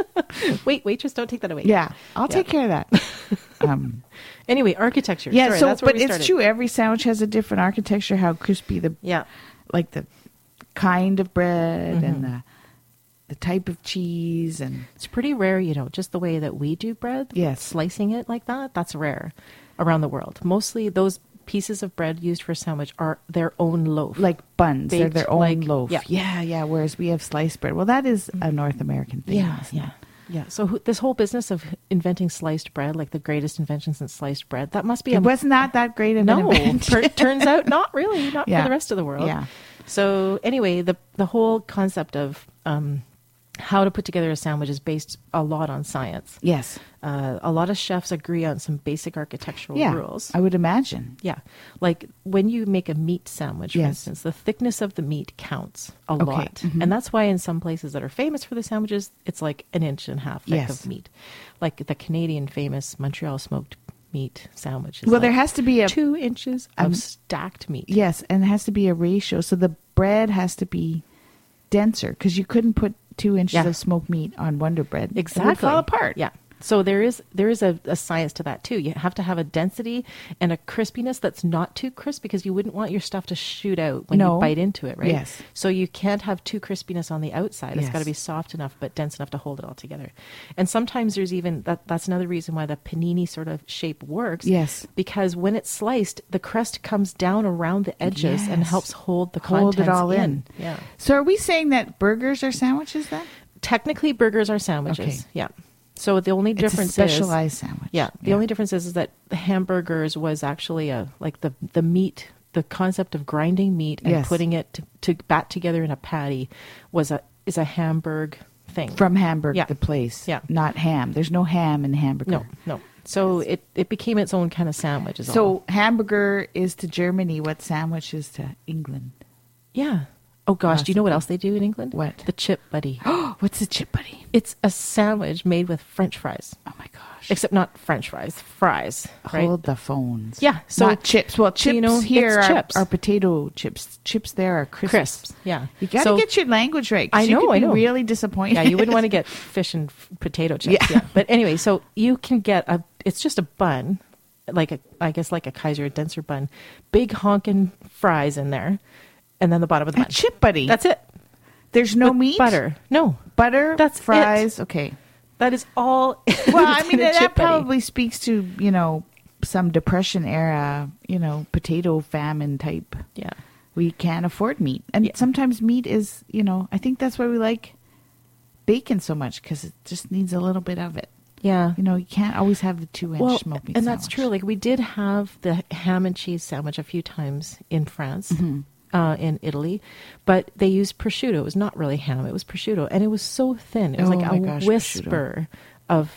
[SPEAKER 1] Wait, waitress, don't take that away.
[SPEAKER 2] Yeah, I'll
[SPEAKER 1] Yeah.
[SPEAKER 2] take care of that. Um,
[SPEAKER 1] Anyway, architecture.
[SPEAKER 2] yeah,
[SPEAKER 1] Sorry,
[SPEAKER 2] so
[SPEAKER 1] that's where
[SPEAKER 2] but
[SPEAKER 1] we
[SPEAKER 2] it's
[SPEAKER 1] started.
[SPEAKER 2] true. Every sandwich has a different architecture. How crispy the
[SPEAKER 1] Yeah.
[SPEAKER 2] like the kind of bread
[SPEAKER 1] Mhm.
[SPEAKER 2] and the the type of cheese and
[SPEAKER 1] It's pretty rare, you know, just the way that we do bread.
[SPEAKER 2] Yes.
[SPEAKER 1] Slicing it like that, that's rare around the world. Mostly those pieces of bread used for a sandwich are their own loaf.
[SPEAKER 2] like buns. They're
[SPEAKER 1] Baked,
[SPEAKER 2] their own
[SPEAKER 1] like-
[SPEAKER 2] loaf.
[SPEAKER 1] yeah.
[SPEAKER 2] yeah, yeah. Whereas we have sliced bread. Well, that is a North American thing.
[SPEAKER 1] Yeah,
[SPEAKER 2] isn't
[SPEAKER 1] yeah,
[SPEAKER 2] it?
[SPEAKER 1] yeah. So who, this whole business of inventing sliced bread, like the greatest invention since sliced bread, that must be a
[SPEAKER 2] It was not that great of an
[SPEAKER 1] no.
[SPEAKER 2] invention.
[SPEAKER 1] tur- turns out not really, not
[SPEAKER 2] Yeah.
[SPEAKER 1] for the rest of the world.
[SPEAKER 2] Yeah.
[SPEAKER 1] So anyway, the the whole concept of um, how to put together a sandwich is based a lot on science.
[SPEAKER 2] Yes.
[SPEAKER 1] Uh, a lot of chefs agree on some basic architectural
[SPEAKER 2] Yeah.
[SPEAKER 1] rules.
[SPEAKER 2] I would imagine.
[SPEAKER 1] Yeah. Like when you make a meat sandwich, for
[SPEAKER 2] Yes.
[SPEAKER 1] instance, the thickness of the meat counts a
[SPEAKER 2] Okay.
[SPEAKER 1] lot.
[SPEAKER 2] Mhm.
[SPEAKER 1] And that's why in some places that are famous for the sandwiches, it's like an inch and a half thick
[SPEAKER 2] Yes.
[SPEAKER 1] of meat. Like the Canadian famous Montreal smoked meat sandwich. Is
[SPEAKER 2] Well,
[SPEAKER 1] like
[SPEAKER 2] there has to be a
[SPEAKER 1] two inches
[SPEAKER 2] um,
[SPEAKER 1] of stacked meat.
[SPEAKER 2] yes, and it has to be a ratio. So the bread has to be denser because you couldn't put two inches
[SPEAKER 1] Yeah.
[SPEAKER 2] of smoked meat on Wonder Bread.
[SPEAKER 1] Exactly.
[SPEAKER 2] It would fall apart.
[SPEAKER 1] Yeah. So there is there is a, a science to that too. You have to have a density and a crispiness that's not too crisp because you wouldn't want your stuff to shoot out when
[SPEAKER 2] No.
[SPEAKER 1] you bite into it, right?
[SPEAKER 2] Yes.
[SPEAKER 1] So you can't have too crispiness on the outside. It's
[SPEAKER 2] Yes.
[SPEAKER 1] got to be soft enough but dense enough to hold it all together. And sometimes there's even that that's another reason why the panini sort of shape works.
[SPEAKER 2] Yes.
[SPEAKER 1] Because when it's sliced, the crust comes down around the edges and
[SPEAKER 2] Yes.
[SPEAKER 1] helps hold the
[SPEAKER 2] Hold it
[SPEAKER 1] contents
[SPEAKER 2] all in.
[SPEAKER 1] Yeah.
[SPEAKER 2] So are we saying that burgers are sandwiches then?
[SPEAKER 1] Technically burgers are sandwiches.
[SPEAKER 2] Okay.
[SPEAKER 1] Yeah. So the only
[SPEAKER 2] It's a
[SPEAKER 1] difference is
[SPEAKER 2] specialized sandwich.
[SPEAKER 1] Yeah. The only difference is, is that the hamburgers was actually a like the the meat, the concept of grinding meat and
[SPEAKER 2] Yes.
[SPEAKER 1] putting it to, to bat together in a patty was a is a Hamburg thing.
[SPEAKER 2] From Hamburg,
[SPEAKER 1] Yeah.
[SPEAKER 2] the place.
[SPEAKER 1] Yeah.
[SPEAKER 2] Not ham. There's no ham in hamburger.
[SPEAKER 1] no, no. So it it became its own kind of sandwich. Is all.
[SPEAKER 2] So hamburger is to Germany what sandwich is to England.
[SPEAKER 1] yeah. Oh gosh, do you know what else they do in England?
[SPEAKER 2] What?
[SPEAKER 1] The chip buddy.
[SPEAKER 2] What's a chip buddy?
[SPEAKER 1] It's a sandwich made with French fries,
[SPEAKER 2] Oh my gosh.
[SPEAKER 1] except not French fries, fries. Right?
[SPEAKER 2] Hold the phones.
[SPEAKER 1] Yeah, so-
[SPEAKER 2] not chips. Well,
[SPEAKER 1] so,
[SPEAKER 2] chips
[SPEAKER 1] you know,
[SPEAKER 2] here
[SPEAKER 1] it's
[SPEAKER 2] are,
[SPEAKER 1] chips.
[SPEAKER 2] are potato chips. Chips there are crisps.
[SPEAKER 1] Crisps. Yeah.
[SPEAKER 2] You got to
[SPEAKER 1] So-
[SPEAKER 2] get your language right. 'cause
[SPEAKER 1] I
[SPEAKER 2] you
[SPEAKER 1] know,
[SPEAKER 2] could
[SPEAKER 1] I
[SPEAKER 2] be
[SPEAKER 1] know.
[SPEAKER 2] really disappointed.
[SPEAKER 1] Yeah, you wouldn't want to get fish and f- potato chips.
[SPEAKER 2] Yeah.
[SPEAKER 1] Yeah. But anyway, so you can get a, it's just a bun, like a, I guess like a Kaiser, a denser bun, big honking fries in there, and then the bottom of the
[SPEAKER 2] A
[SPEAKER 1] bun.
[SPEAKER 2] chip buddy.
[SPEAKER 1] That's it.
[SPEAKER 2] There's no
[SPEAKER 1] With
[SPEAKER 2] meat.
[SPEAKER 1] butter. No,
[SPEAKER 2] Butter.
[SPEAKER 1] That's it.
[SPEAKER 2] fries. Okay.
[SPEAKER 1] that is all.
[SPEAKER 2] Well, I mean
[SPEAKER 1] in a
[SPEAKER 2] that
[SPEAKER 1] chip buddy.
[SPEAKER 2] probably speaks to you know some depression era, you know, potato famine type.
[SPEAKER 1] Yeah.
[SPEAKER 2] We can't afford meat, and
[SPEAKER 1] Yeah.
[SPEAKER 2] sometimes meat is you know I think that's why we like bacon so much because it just needs a little bit of it.
[SPEAKER 1] Yeah.
[SPEAKER 2] You know, you can't always have the two inch
[SPEAKER 1] Well,
[SPEAKER 2] smoked meat
[SPEAKER 1] and that's
[SPEAKER 2] sandwich.
[SPEAKER 1] true. Like we did have the ham and cheese sandwich a few times in France.
[SPEAKER 2] Mm-hmm.
[SPEAKER 1] Uh, in Italy, but they used prosciutto. It was not really ham; it was prosciutto, and it was so thin. It was
[SPEAKER 2] Oh
[SPEAKER 1] like
[SPEAKER 2] my
[SPEAKER 1] a
[SPEAKER 2] gosh,
[SPEAKER 1] whisper of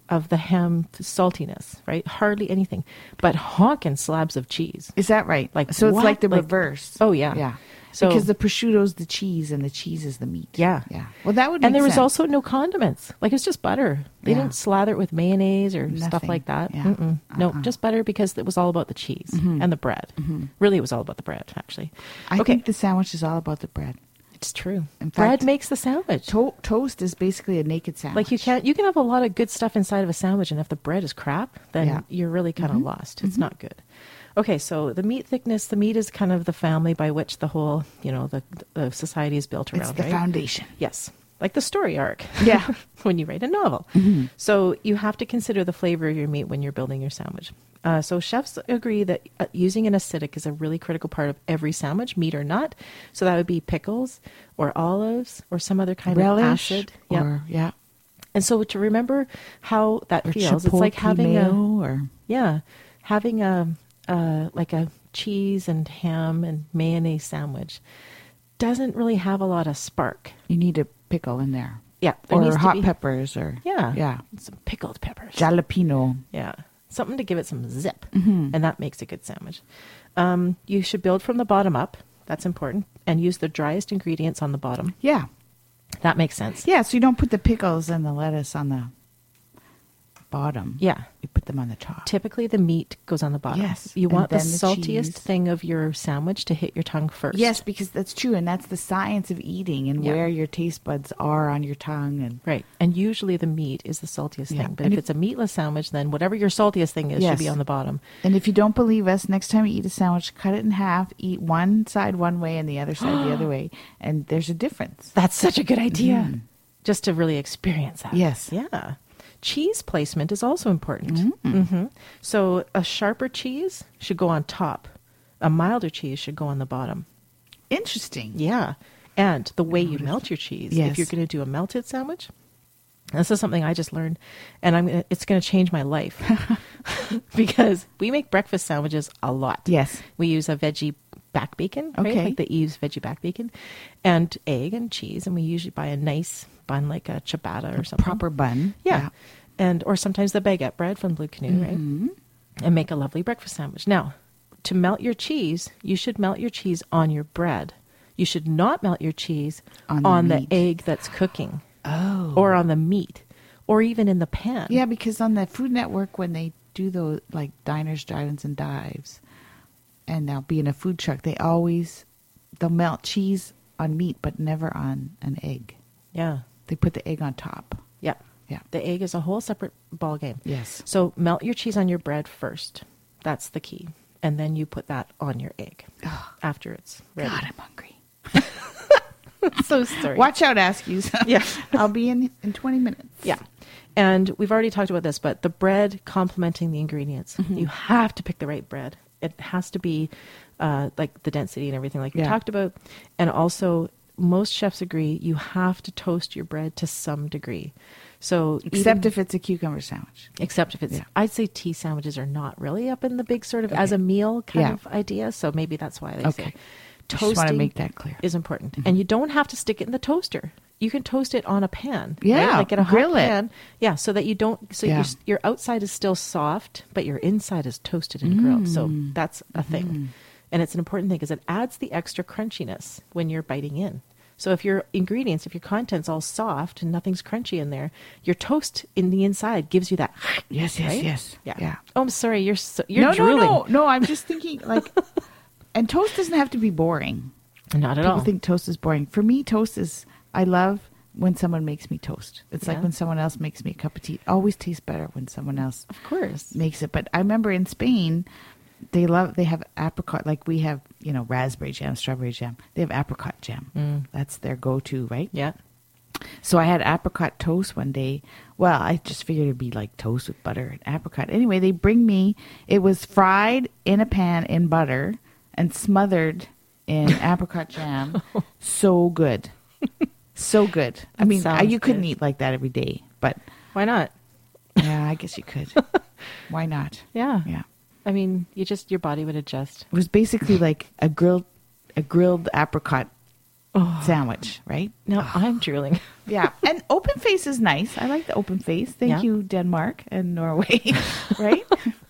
[SPEAKER 1] of the ham saltiness, right? Hardly anything, but honkin' slabs of cheese.
[SPEAKER 2] Is that right?
[SPEAKER 1] Like
[SPEAKER 2] so, it's
[SPEAKER 1] what?
[SPEAKER 2] like the
[SPEAKER 1] Like-
[SPEAKER 2] reverse.
[SPEAKER 1] Oh yeah,
[SPEAKER 2] Yeah.
[SPEAKER 1] So
[SPEAKER 2] because the prosciutto's the cheese and the cheese is the meat.
[SPEAKER 1] Yeah.
[SPEAKER 2] Yeah. Well, that would make
[SPEAKER 1] and there was
[SPEAKER 2] sense.
[SPEAKER 1] also no condiments. Like it's just butter. They
[SPEAKER 2] Yeah.
[SPEAKER 1] didn't slather it with mayonnaise or stuff
[SPEAKER 2] Nothing.
[SPEAKER 1] like that.
[SPEAKER 2] Yeah.
[SPEAKER 1] Mm-mm. No,
[SPEAKER 2] Uh-uh.
[SPEAKER 1] just butter because it was all about the cheese
[SPEAKER 2] Mhm.
[SPEAKER 1] and the bread.
[SPEAKER 2] Mhm.
[SPEAKER 1] Really, it was all about the bread. Actually,
[SPEAKER 2] I
[SPEAKER 1] okay,
[SPEAKER 2] think the sandwich is all about the bread.
[SPEAKER 1] it's true.
[SPEAKER 2] In
[SPEAKER 1] Bread
[SPEAKER 2] fact,
[SPEAKER 1] makes the sandwich.
[SPEAKER 2] To- toast is basically a naked sandwich.
[SPEAKER 1] Like you can't, you can have a lot of good stuff inside of a sandwich, and if the bread is crap, then
[SPEAKER 2] Yeah.
[SPEAKER 1] you're really kind of
[SPEAKER 2] Mhm.
[SPEAKER 1] lost. It's
[SPEAKER 2] Mhm.
[SPEAKER 1] not good. Okay, so the meat thickness, the meat is kind of the family by which the whole, you know, the, the society is built around.
[SPEAKER 2] It's the
[SPEAKER 1] right?
[SPEAKER 2] foundation.
[SPEAKER 1] Yes, like the story arc.
[SPEAKER 2] Yeah.
[SPEAKER 1] when you write a novel.
[SPEAKER 2] Mhm.
[SPEAKER 1] So you have to consider the flavor of your meat when you're building your sandwich. Uh, so chefs agree that uh, using an acidic is a really critical part of every sandwich, meat or not. So that would be pickles or olives or some other kind
[SPEAKER 2] Relish.
[SPEAKER 1] of acid. Yeah.
[SPEAKER 2] Or, yeah.
[SPEAKER 1] And so to remember how that
[SPEAKER 2] Or
[SPEAKER 1] feels, it's like
[SPEAKER 2] chipotle
[SPEAKER 1] having a
[SPEAKER 2] mayo or
[SPEAKER 1] yeah, having a uh, like a cheese and ham and mayonnaise sandwich doesn't really have a lot of spark.
[SPEAKER 2] you need a pickle in there.
[SPEAKER 1] Yeah, there
[SPEAKER 2] Or
[SPEAKER 1] needs to
[SPEAKER 2] hot
[SPEAKER 1] be-
[SPEAKER 2] peppers or
[SPEAKER 1] Yeah,
[SPEAKER 2] yeah.
[SPEAKER 1] some pickled peppers.
[SPEAKER 2] Jalapeno.
[SPEAKER 1] Yeah, something to give it some zip,
[SPEAKER 2] Mhm.
[SPEAKER 1] and that makes a good sandwich. Um, you should build from the bottom up. That's important, and use the driest ingredients on the bottom.
[SPEAKER 2] Yeah.
[SPEAKER 1] That makes sense.
[SPEAKER 2] Yeah, so you don't put the pickles and the lettuce on the bottom.
[SPEAKER 1] Yeah.
[SPEAKER 2] You put them on the top.
[SPEAKER 1] Typically, the meat goes on the bottom.
[SPEAKER 2] Yes,
[SPEAKER 1] You
[SPEAKER 2] and
[SPEAKER 1] want the
[SPEAKER 2] then the
[SPEAKER 1] saltiest
[SPEAKER 2] cheese.
[SPEAKER 1] thing of your sandwich to hit your tongue first.
[SPEAKER 2] Yes, because that's true, and that's the science of eating and
[SPEAKER 1] Yeah.
[SPEAKER 2] where your taste buds are on your tongue. And
[SPEAKER 1] Right. And usually the meat is the saltiest
[SPEAKER 2] Yeah.
[SPEAKER 1] thing. But
[SPEAKER 2] And
[SPEAKER 1] if
[SPEAKER 2] if-
[SPEAKER 1] it's a meatless sandwich, then whatever your saltiest thing is
[SPEAKER 2] Yes.
[SPEAKER 1] should be on the bottom.
[SPEAKER 2] and if you don't believe us, next time you eat a sandwich, cut it in half, eat one side one way and the other side the other way, and there's a difference.
[SPEAKER 1] That's such a good idea.
[SPEAKER 2] Mm.
[SPEAKER 1] Just to really experience that.
[SPEAKER 2] Yes.
[SPEAKER 1] Yeah. Cheese placement is also important.
[SPEAKER 2] Mm.
[SPEAKER 1] hmm So a sharper cheese should go on top. A milder cheese should go on the bottom.
[SPEAKER 2] Interesting.
[SPEAKER 1] Yeah. And the way you
[SPEAKER 2] Noticed.
[SPEAKER 1] melt your cheese,
[SPEAKER 2] Yes.
[SPEAKER 1] if you're going to do a melted sandwich, this is something I just learned, and I'm gonna, it's going to change my life because we make breakfast sandwiches a lot.
[SPEAKER 2] Yes.
[SPEAKER 1] We use a veggie back bacon, right?
[SPEAKER 2] Okay.
[SPEAKER 1] Like the Eve's veggie back bacon, and egg and cheese, and we usually buy a nice bun like a ciabatta or something.
[SPEAKER 2] Proper bun.
[SPEAKER 1] Yeah. And or sometimes the baguette bread from Blue Canoe, right?
[SPEAKER 2] Mhm.
[SPEAKER 1] And make a lovely breakfast sandwich. Now, to melt your cheese, you should melt your cheese on your bread. You should not melt your cheese
[SPEAKER 2] On
[SPEAKER 1] on,
[SPEAKER 2] the
[SPEAKER 1] the,
[SPEAKER 2] meat.
[SPEAKER 1] egg that's cooking
[SPEAKER 2] Oh.
[SPEAKER 1] or on the meat or even in the pan.
[SPEAKER 2] Yeah, because on the Food Network, when they do those like diners, drive-ins, and dives, and they'll be in a food truck, they always they'll melt cheese on meat, but never on an egg.
[SPEAKER 1] Yeah.
[SPEAKER 2] They put the egg on top.
[SPEAKER 1] Yeah.
[SPEAKER 2] Yeah.
[SPEAKER 1] The egg is a whole separate ball game.
[SPEAKER 2] Yes.
[SPEAKER 1] So melt your cheese on your bread first. That's the key. And then you put that on your egg
[SPEAKER 2] Oh,
[SPEAKER 1] after it's ready.
[SPEAKER 2] God, I'm hungry.
[SPEAKER 1] so sorry.
[SPEAKER 2] Watch out, Askews.
[SPEAKER 1] Yeah.
[SPEAKER 2] I'll be in in twenty minutes.
[SPEAKER 1] Yeah. And we've already talked about this, but the bread complementing the ingredients.
[SPEAKER 2] Mm-hmm.
[SPEAKER 1] You have to pick the right bread. It has to be uh, like the density and everything like we
[SPEAKER 2] Yeah.
[SPEAKER 1] talked about. And also, most chefs agree you have to toast your bread to some degree. So
[SPEAKER 2] Except
[SPEAKER 1] even-
[SPEAKER 2] if it's a cucumber sandwich.
[SPEAKER 1] Except if it's,
[SPEAKER 2] Yeah.
[SPEAKER 1] I'd say tea sandwiches are not really up in the big sort of
[SPEAKER 2] Okay.
[SPEAKER 1] as a meal kind
[SPEAKER 2] Yeah.
[SPEAKER 1] of idea. So maybe that's why they
[SPEAKER 2] Okay.
[SPEAKER 1] say
[SPEAKER 2] I just want to
[SPEAKER 1] toasting
[SPEAKER 2] make that clear.
[SPEAKER 1] is important.
[SPEAKER 2] Mhm.
[SPEAKER 1] And you don't have to stick it in the toaster. You can toast it on a pan.
[SPEAKER 2] Yeah,
[SPEAKER 1] right? Like get a hot
[SPEAKER 2] grill it.
[SPEAKER 1] pan. Yeah, so that you don't, so
[SPEAKER 2] Yeah.
[SPEAKER 1] your, your outside is still soft, but your inside is toasted and grilled. So
[SPEAKER 2] Mm.
[SPEAKER 1] that's a thing.
[SPEAKER 2] Mhm.
[SPEAKER 1] And it's an important thing because it adds the extra crunchiness when you're biting in. So if your ingredients, if your content's all soft and nothing's crunchy in there, your toast in the inside gives you that.
[SPEAKER 2] Yes, yes,
[SPEAKER 1] right?
[SPEAKER 2] yes.
[SPEAKER 1] Yeah.
[SPEAKER 2] Yeah.
[SPEAKER 1] Oh, I'm sorry. You're so, you're
[SPEAKER 2] no,
[SPEAKER 1] drooling.
[SPEAKER 2] no, no, no. I'm just thinking like, and toast doesn't have to be boring.
[SPEAKER 1] Not at
[SPEAKER 2] People
[SPEAKER 1] all.
[SPEAKER 2] think toast is boring. For me, toast is. I love when someone makes me toast. It's like
[SPEAKER 1] Yeah.
[SPEAKER 2] when someone else makes me a cup of tea. It always tastes better when someone else
[SPEAKER 1] Of course.
[SPEAKER 2] makes it. But I remember in Spain, they love. They have apricot. Like we have, you know, raspberry jam, strawberry jam. They have apricot jam.
[SPEAKER 1] Mm.
[SPEAKER 2] That's their go-to, right?
[SPEAKER 1] Yeah.
[SPEAKER 2] So I had apricot toast one day. Well, I just figured it'd be like toast with butter and apricot. Anyway, they bring me, it was fried in a pan in butter and smothered in apricot jam. So good. So good. I
[SPEAKER 1] That
[SPEAKER 2] mean, I,
[SPEAKER 1] sounds
[SPEAKER 2] you couldn't
[SPEAKER 1] good.
[SPEAKER 2] eat like that every day, but
[SPEAKER 1] Why not?
[SPEAKER 2] yeah, I guess you could. Why not?
[SPEAKER 1] Yeah.
[SPEAKER 2] Yeah.
[SPEAKER 1] I mean, you just, your body would adjust.
[SPEAKER 2] It was basically like a grilled, a grilled apricot
[SPEAKER 1] Oh.
[SPEAKER 2] sandwich, right?
[SPEAKER 1] Now I'm drooling.
[SPEAKER 2] Yeah. And open face is nice. I like the open face. Thank
[SPEAKER 1] Yeah.
[SPEAKER 2] you, Denmark and Norway. Right?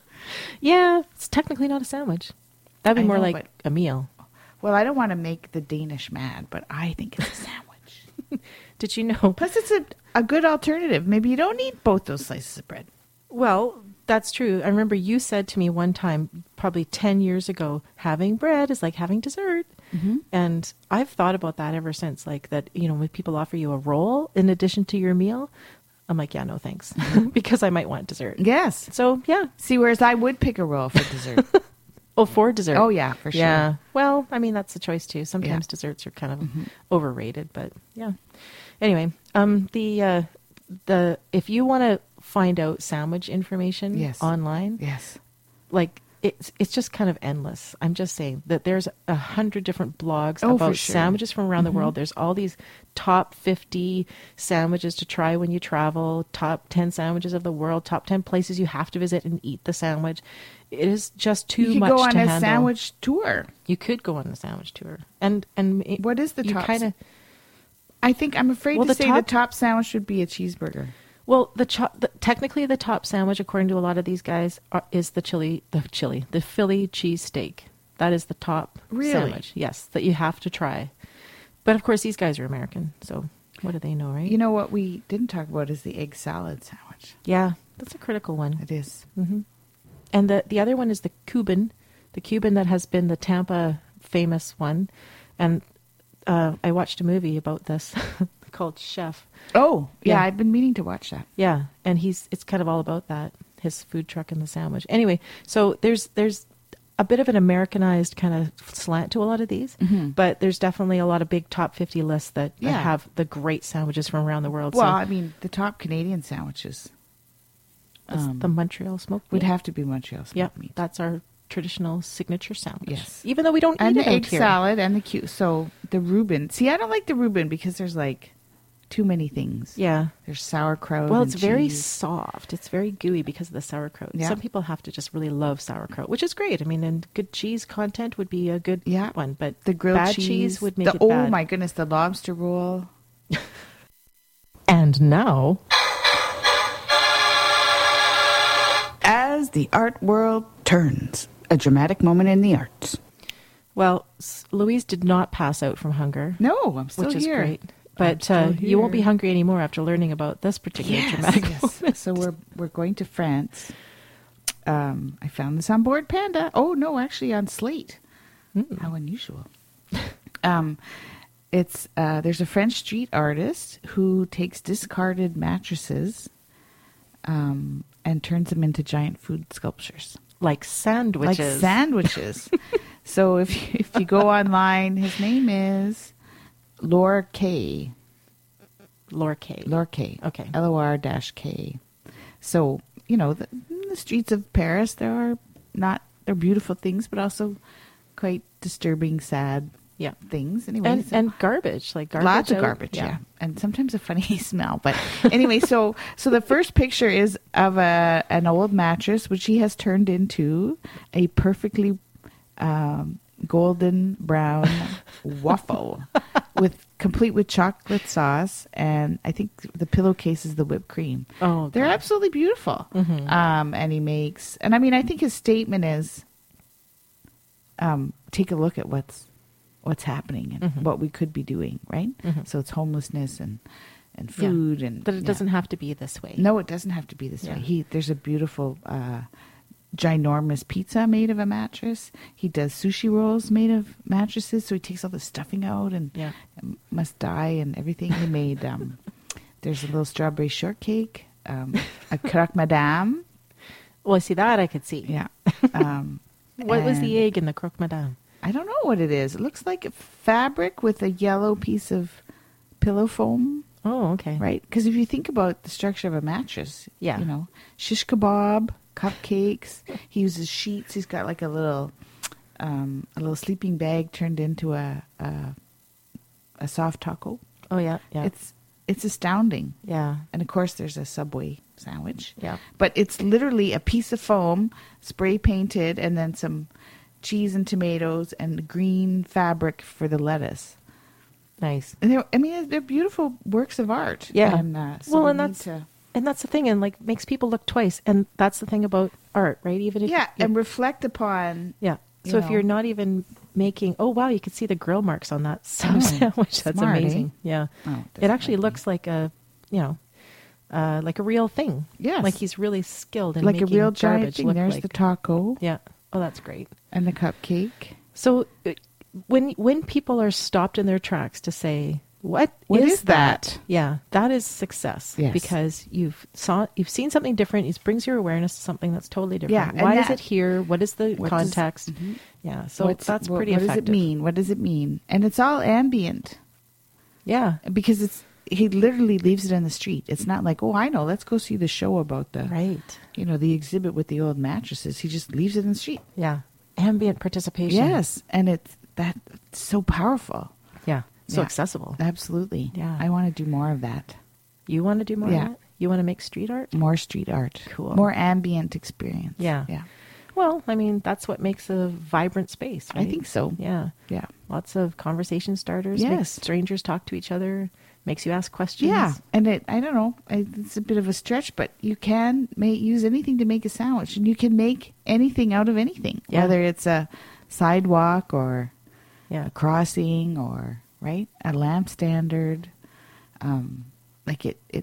[SPEAKER 1] Yeah, it's technically not a sandwich. That'd be
[SPEAKER 2] I
[SPEAKER 1] more
[SPEAKER 2] know,
[SPEAKER 1] like
[SPEAKER 2] but-
[SPEAKER 1] a meal.
[SPEAKER 2] Well, I don't want to make the Danish mad, but I think it's a sandwich.
[SPEAKER 1] Did you know?
[SPEAKER 2] Plus, it's a, a good alternative. Maybe you don't need both those slices of bread.
[SPEAKER 1] Well, that's true. I remember you said to me one time, probably ten years ago, having bread is like having dessert.
[SPEAKER 2] Mm-hmm.
[SPEAKER 1] And I've thought about that ever since. Like that, you know, when people offer you a roll in addition to your meal, I'm like, yeah, no thanks, because I might want dessert.
[SPEAKER 2] Yes.
[SPEAKER 1] So, yeah.
[SPEAKER 2] See, whereas I would pick a roll for dessert.
[SPEAKER 1] Oh, for dessert.
[SPEAKER 2] Oh, yeah, for sure.
[SPEAKER 1] Yeah. Well, I mean, that's a choice too. Sometimes
[SPEAKER 2] Yeah.
[SPEAKER 1] desserts are kind of
[SPEAKER 2] Mm-hmm.
[SPEAKER 1] overrated, but yeah. Anyway, um, the uh, the if you want to find out sandwich information
[SPEAKER 2] Yes.
[SPEAKER 1] online,
[SPEAKER 2] Yes.
[SPEAKER 1] like it's it's just kind of endless. I'm just saying that there's a hundred different blogs
[SPEAKER 2] Oh, for
[SPEAKER 1] about
[SPEAKER 2] sure.
[SPEAKER 1] sandwiches from around
[SPEAKER 2] Mhm.
[SPEAKER 1] the world. There's all these top fifty sandwiches to try when you travel, top ten sandwiches of the world, top ten places you have to visit and eat the sandwich. It is just too
[SPEAKER 2] You could
[SPEAKER 1] much
[SPEAKER 2] go on
[SPEAKER 1] to
[SPEAKER 2] a
[SPEAKER 1] handle.
[SPEAKER 2] sandwich tour.
[SPEAKER 1] You could go on a sandwich tour, and and it,
[SPEAKER 2] What is the
[SPEAKER 1] you
[SPEAKER 2] top?
[SPEAKER 1] kind of
[SPEAKER 2] I think I'm afraid
[SPEAKER 1] Well,
[SPEAKER 2] to
[SPEAKER 1] the
[SPEAKER 2] say
[SPEAKER 1] top-
[SPEAKER 2] the top sandwich would be a cheeseburger.
[SPEAKER 1] well the, cho- the technically the top sandwich according to a lot of these guys are, is the chili the chili the Philly cheese steak. That is the top
[SPEAKER 2] Really?
[SPEAKER 1] sandwich. Yes, that you have to try. But of course, these guys are American, so what do they know, right?
[SPEAKER 2] You know what we didn't talk about is the egg salad sandwich.
[SPEAKER 1] Yeah, that's a critical one.
[SPEAKER 2] It is.
[SPEAKER 1] Hmm. And the the other one is the Cuban, the Cuban that has been the Tampa famous one, and uh, I watched a movie about this called Chef.
[SPEAKER 2] Oh, yeah,
[SPEAKER 1] Yeah.
[SPEAKER 2] I've been meaning to watch that.
[SPEAKER 1] Yeah, and he's it's kind of all about that, his food truck and the sandwich. Anyway, so there's there's a bit of an Americanized kind of slant to a lot of these,
[SPEAKER 2] Mhm.
[SPEAKER 1] but there's definitely a lot of big top fifty lists that, that
[SPEAKER 2] Yeah.
[SPEAKER 1] have the great sandwiches from around the world.
[SPEAKER 2] Well,
[SPEAKER 1] so
[SPEAKER 2] I mean, the top Canadian sandwiches
[SPEAKER 1] that's
[SPEAKER 2] um,
[SPEAKER 1] the Montreal smoked
[SPEAKER 2] would
[SPEAKER 1] meat.
[SPEAKER 2] have to be Montreal smoked
[SPEAKER 1] Yep,
[SPEAKER 2] meat.
[SPEAKER 1] that's our traditional signature sandwich.
[SPEAKER 2] Yes.
[SPEAKER 1] Even though we don't
[SPEAKER 2] And
[SPEAKER 1] eat
[SPEAKER 2] the
[SPEAKER 1] it out
[SPEAKER 2] egg
[SPEAKER 1] here.
[SPEAKER 2] salad and the cute. So the Reuben. See, I don't like the Reuben because there's like too many things.
[SPEAKER 1] Yeah.
[SPEAKER 2] There's sauerkraut.
[SPEAKER 1] Well,
[SPEAKER 2] and
[SPEAKER 1] it's very
[SPEAKER 2] cheese.
[SPEAKER 1] soft. It's very gooey because of the sauerkraut.
[SPEAKER 2] Yeah.
[SPEAKER 1] Some people have to just really love sauerkraut, which is great. I mean, and good cheese content would be a good
[SPEAKER 2] Yeah.
[SPEAKER 1] one, but
[SPEAKER 2] The grilled
[SPEAKER 1] bad
[SPEAKER 2] cheese,
[SPEAKER 1] cheese would make
[SPEAKER 2] the,
[SPEAKER 1] it
[SPEAKER 2] oh
[SPEAKER 1] bad.
[SPEAKER 2] my goodness, the lobster roll.
[SPEAKER 1] And now,
[SPEAKER 2] As the art world turns, a dramatic moment in the arts.
[SPEAKER 1] well, S- Louise did not pass out from hunger,
[SPEAKER 2] No, I'm still
[SPEAKER 1] which is
[SPEAKER 2] here.
[SPEAKER 1] great. But
[SPEAKER 2] still
[SPEAKER 1] uh, you won't be
[SPEAKER 2] here.
[SPEAKER 1] hungry anymore after learning about this particular
[SPEAKER 2] Yes,
[SPEAKER 1] dramatic
[SPEAKER 2] yes.
[SPEAKER 1] moment.
[SPEAKER 2] So we're we're going to France. Um, I found this on Board Panda. Oh no, actually on Slate.
[SPEAKER 1] Mm.
[SPEAKER 2] How unusual. um, it's uh, there's a French street artist who takes discarded mattresses, um, and turns them into giant food sculptures,
[SPEAKER 1] Like sandwiches.
[SPEAKER 2] like sandwiches. So if you, if you go online, his name is Lorque.
[SPEAKER 1] Lorque.
[SPEAKER 2] Lorque.
[SPEAKER 1] Okay.
[SPEAKER 2] L O R dash K. So, you know, the, the streets of Paris, there are not, they're beautiful things, but also quite disturbing, sad
[SPEAKER 1] Yeah.
[SPEAKER 2] things. Anyway,
[SPEAKER 1] And,
[SPEAKER 2] so-
[SPEAKER 1] and garbage, like garbage.
[SPEAKER 2] lots of
[SPEAKER 1] out.
[SPEAKER 2] garbage, yeah. And sometimes a funny smell. But anyway, so so the first picture is of a an old mattress, which he has turned into a perfectly um, golden brown waffle with complete with chocolate sauce, and I think the pillowcase is the whipped cream.
[SPEAKER 1] Oh,
[SPEAKER 2] They're
[SPEAKER 1] God.
[SPEAKER 2] absolutely beautiful.
[SPEAKER 1] Mhm.
[SPEAKER 2] Um, and he makes, and I mean, I think his statement is, um, take a look at what's what's happening and
[SPEAKER 1] Mhm.
[SPEAKER 2] what we could be doing, right?
[SPEAKER 1] Mhm.
[SPEAKER 2] So it's homelessness and and
[SPEAKER 1] Yeah.
[SPEAKER 2] food and
[SPEAKER 1] That it
[SPEAKER 2] yeah.
[SPEAKER 1] doesn't have to be this way.
[SPEAKER 2] No, it doesn't have to be this
[SPEAKER 1] Yeah.
[SPEAKER 2] way. He there's a beautiful, uh, ginormous pizza made of a mattress. He does sushi rolls made of mattresses. So he takes all the stuffing out and
[SPEAKER 1] Yeah.
[SPEAKER 2] must die and everything. He made. Um, there's a little strawberry shortcake, um, a croque madame.
[SPEAKER 1] Well, see, that I could see.
[SPEAKER 2] Yeah. Um,
[SPEAKER 1] What was the
[SPEAKER 2] and
[SPEAKER 1] egg in the croque madame?
[SPEAKER 2] I don't know what it is. It looks like a fabric with a yellow piece of pillow foam.
[SPEAKER 1] Oh, okay.
[SPEAKER 2] Right? Because if you think about the structure of a mattress,
[SPEAKER 1] Yeah.
[SPEAKER 2] you know, shish kebab, cupcakes. He uses sheets. He's got like a little, um, a little sleeping bag turned into a a, a soft taco.
[SPEAKER 1] Oh, yeah. Yeah.
[SPEAKER 2] It's it's astounding.
[SPEAKER 1] yeah.
[SPEAKER 2] And of course, there's a Subway sandwich.
[SPEAKER 1] Yeah.
[SPEAKER 2] But it's literally a piece of foam, spray painted, and then some cheese and tomatoes and green fabric for the lettuce.
[SPEAKER 1] Nice.
[SPEAKER 2] And they're, I mean, they're beautiful works of art.
[SPEAKER 1] Yeah.
[SPEAKER 2] And, uh, so
[SPEAKER 1] well,
[SPEAKER 2] we
[SPEAKER 1] and
[SPEAKER 2] need
[SPEAKER 1] that's
[SPEAKER 2] to,
[SPEAKER 1] and that's the thing, and like makes people look twice, and that's the thing about art, right? Even if
[SPEAKER 2] yeah,
[SPEAKER 1] you,
[SPEAKER 2] and reflect upon.
[SPEAKER 1] yeah.
[SPEAKER 2] you
[SPEAKER 1] So if
[SPEAKER 2] know.
[SPEAKER 1] you're not even making, oh wow, you can see the grill marks on that sub
[SPEAKER 2] Oh,
[SPEAKER 1] sandwich. That's
[SPEAKER 2] smart, eh?
[SPEAKER 1] amazing. Yeah.
[SPEAKER 2] Oh,
[SPEAKER 1] It
[SPEAKER 2] doesn't
[SPEAKER 1] actually
[SPEAKER 2] like me.
[SPEAKER 1] looks like a, you know, uh, like a real thing.
[SPEAKER 2] Yes.
[SPEAKER 1] Like he's really skilled in
[SPEAKER 2] like a
[SPEAKER 1] making
[SPEAKER 2] real giant
[SPEAKER 1] garbage
[SPEAKER 2] thing.
[SPEAKER 1] look
[SPEAKER 2] There's
[SPEAKER 1] like.
[SPEAKER 2] the taco
[SPEAKER 1] Yeah. Oh, that's great.
[SPEAKER 2] and the cupcake.
[SPEAKER 1] So uh, when when people are stopped in their tracks to say, "What,
[SPEAKER 2] What
[SPEAKER 1] is,
[SPEAKER 2] is that?"
[SPEAKER 1] Yeah, that is success.
[SPEAKER 2] Yes.
[SPEAKER 1] Because you've saw you've seen something different. It brings your awareness to something that's totally different.
[SPEAKER 2] Yeah, and
[SPEAKER 1] Why is
[SPEAKER 2] that-
[SPEAKER 1] it here? What is the
[SPEAKER 2] What does-
[SPEAKER 1] context?
[SPEAKER 2] Mhm.
[SPEAKER 1] Yeah. So
[SPEAKER 2] What's-
[SPEAKER 1] that's
[SPEAKER 2] what-
[SPEAKER 1] pretty
[SPEAKER 2] what
[SPEAKER 1] effective.
[SPEAKER 2] does it mean? What does it mean? And it's all ambient
[SPEAKER 1] Yeah.
[SPEAKER 2] because it's he literally leaves it on the street. It's not like, oh, I know, let's go see the show about the,
[SPEAKER 1] Right.
[SPEAKER 2] you know, the exhibit with the old mattresses. He just leaves it in the street.
[SPEAKER 1] Yeah. Ambient participation.
[SPEAKER 2] Yes, and it's that it's so powerful.
[SPEAKER 1] Yeah. So
[SPEAKER 2] Yeah.
[SPEAKER 1] accessible.
[SPEAKER 2] Absolutely.
[SPEAKER 1] Yeah.
[SPEAKER 2] I want to do more of that.
[SPEAKER 1] You want to do more
[SPEAKER 2] Yeah.
[SPEAKER 1] of that? You want to make street art?
[SPEAKER 2] More street art.
[SPEAKER 1] Cool.
[SPEAKER 2] More ambient experience.
[SPEAKER 1] Yeah.
[SPEAKER 2] Yeah.
[SPEAKER 1] Well, I mean, that's what makes a vibrant space,
[SPEAKER 2] I
[SPEAKER 1] right?
[SPEAKER 2] think so.
[SPEAKER 1] Yeah.
[SPEAKER 2] Yeah.
[SPEAKER 1] Lots of conversation starters.
[SPEAKER 2] Yes.
[SPEAKER 1] Makes strangers talk to each other. Makes you ask questions.
[SPEAKER 2] Yeah, and it, I don't know, I- it's a bit of a stretch, but you can make, use anything to make a sandwich, and you can make anything out of anything,
[SPEAKER 1] Yeah.
[SPEAKER 2] whether it's a sidewalk or
[SPEAKER 1] Yeah.
[SPEAKER 2] a crossing or, right, a lamp standard. Um, like it, it,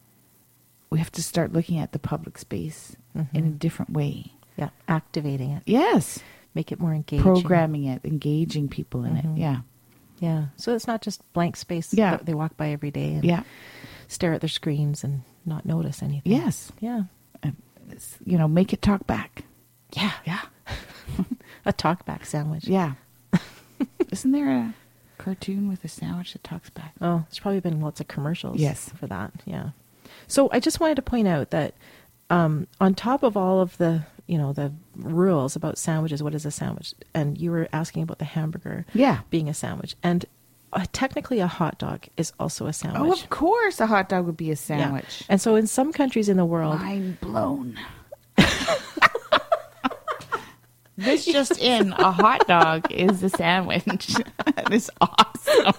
[SPEAKER 2] we have to start looking at the public space
[SPEAKER 1] Mhm.
[SPEAKER 2] in a different way.
[SPEAKER 1] Yeah. Activating it.
[SPEAKER 2] Yes,
[SPEAKER 1] Make it more engaging.
[SPEAKER 2] programming it, engaging people in
[SPEAKER 1] Mhm.
[SPEAKER 2] it. Yeah,
[SPEAKER 1] Yeah. So it's not just blank space
[SPEAKER 2] Yeah.
[SPEAKER 1] that they walk by every day and
[SPEAKER 2] yeah,
[SPEAKER 1] stare at their screens and not notice anything.
[SPEAKER 2] yes.
[SPEAKER 1] Yeah.
[SPEAKER 2] It's, you know, make it talk back.
[SPEAKER 1] Yeah.
[SPEAKER 2] Yeah.
[SPEAKER 1] A talkback sandwich.
[SPEAKER 2] Yeah. Isn't there a cartoon with a sandwich that talks back?
[SPEAKER 1] Oh, there's probably been lots of commercials
[SPEAKER 2] Yes.
[SPEAKER 1] for that. Yeah. So I just wanted to point out that um, on top of all of the, you know, the rules about sandwiches, what is a sandwich? And you were asking about the hamburger
[SPEAKER 2] Yeah.
[SPEAKER 1] being a sandwich. And uh, technically a hot dog is also a
[SPEAKER 2] Oh,
[SPEAKER 1] sandwich.
[SPEAKER 2] of course a hot dog would be a
[SPEAKER 1] Yeah.
[SPEAKER 2] sandwich.
[SPEAKER 1] And so in some countries in the world,
[SPEAKER 2] Mind blown. This just in, a hot dog is a sandwich. That is awesome.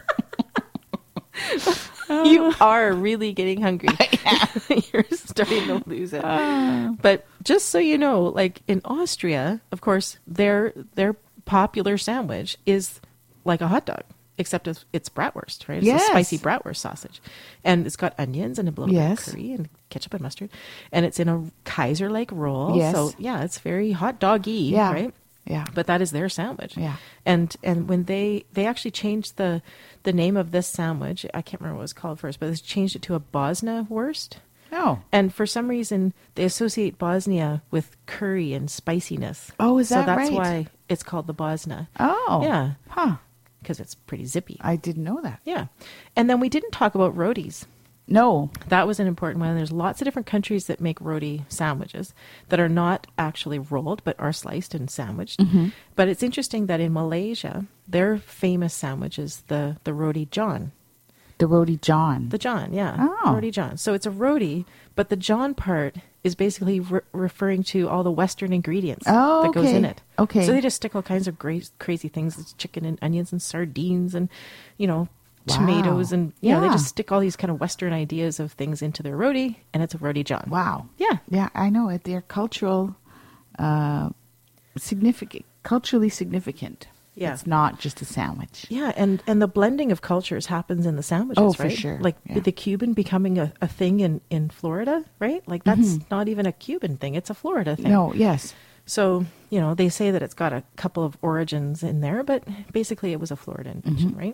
[SPEAKER 1] you are really getting hungry. You're starting to lose it. But just so you know, like in Austria, of course, their their popular sandwich is like a hot dog, except it's, it's bratwurst, right? It's
[SPEAKER 2] Yes.
[SPEAKER 1] a spicy bratwurst sausage. And it's got onions and a little
[SPEAKER 2] Yes.
[SPEAKER 1] bit of curry and ketchup and mustard. And it's in a Kaiser-like roll.
[SPEAKER 2] Yes.
[SPEAKER 1] So, yeah, it's very hot doggy,
[SPEAKER 2] Yeah.
[SPEAKER 1] right?
[SPEAKER 2] Yeah.
[SPEAKER 1] But that is their sandwich.
[SPEAKER 2] Yeah.
[SPEAKER 1] And and when they they actually changed the the name of this sandwich, I can't remember what it was called first, but they changed it to a Bosna wurst.
[SPEAKER 2] Oh.
[SPEAKER 1] And for some reason, they associate Bosnia with curry and spiciness.
[SPEAKER 2] Oh, is
[SPEAKER 1] so
[SPEAKER 2] that
[SPEAKER 1] that's
[SPEAKER 2] right?
[SPEAKER 1] why it's called the Bosna.
[SPEAKER 2] Oh.
[SPEAKER 1] Yeah,
[SPEAKER 2] Huh.
[SPEAKER 1] because it's pretty zippy.
[SPEAKER 2] I didn't know that.
[SPEAKER 1] Yeah. And then we didn't talk about rotis.
[SPEAKER 2] No.
[SPEAKER 1] That was an important one. There's lots of different countries that make roti sandwiches that are not actually rolled, but are sliced and sandwiched.
[SPEAKER 2] Mm-hmm.
[SPEAKER 1] But it's interesting that in Malaysia, their famous sandwich is the, the roti john.
[SPEAKER 2] The Roti John.
[SPEAKER 1] The john, yeah.
[SPEAKER 2] Oh.
[SPEAKER 1] Roti john. So it's a roti, but the john part is basically re- referring to all the Western ingredients
[SPEAKER 2] Oh,
[SPEAKER 1] that goes
[SPEAKER 2] okay.
[SPEAKER 1] in it.
[SPEAKER 2] Okay.
[SPEAKER 1] So they just stick all kinds of gra- crazy things. It's chicken and onions and sardines and, you know,
[SPEAKER 2] Wow.
[SPEAKER 1] tomatoes and, you know, they
[SPEAKER 2] Yeah.
[SPEAKER 1] just stick all these kind of Western ideas of things into their roti, and it's a roti john.
[SPEAKER 2] Wow.
[SPEAKER 1] Yeah.
[SPEAKER 2] Yeah, I know it. They're cultural, uh, significant, culturally significant.
[SPEAKER 1] Yeah.
[SPEAKER 2] It's not just a sandwich.
[SPEAKER 1] Yeah, and, and the blending of cultures happens in the sandwiches,
[SPEAKER 2] Oh, for
[SPEAKER 1] right?
[SPEAKER 2] sure.
[SPEAKER 1] Like
[SPEAKER 2] Yeah.
[SPEAKER 1] the Cuban becoming a, a thing in, in Florida, right? Like that's not even a Cuban thing. It's a Florida thing.
[SPEAKER 2] Mm-hmm. No, yes.
[SPEAKER 1] So, you know, they say that it's got a couple of origins in there, but basically it was a Florida invention, right?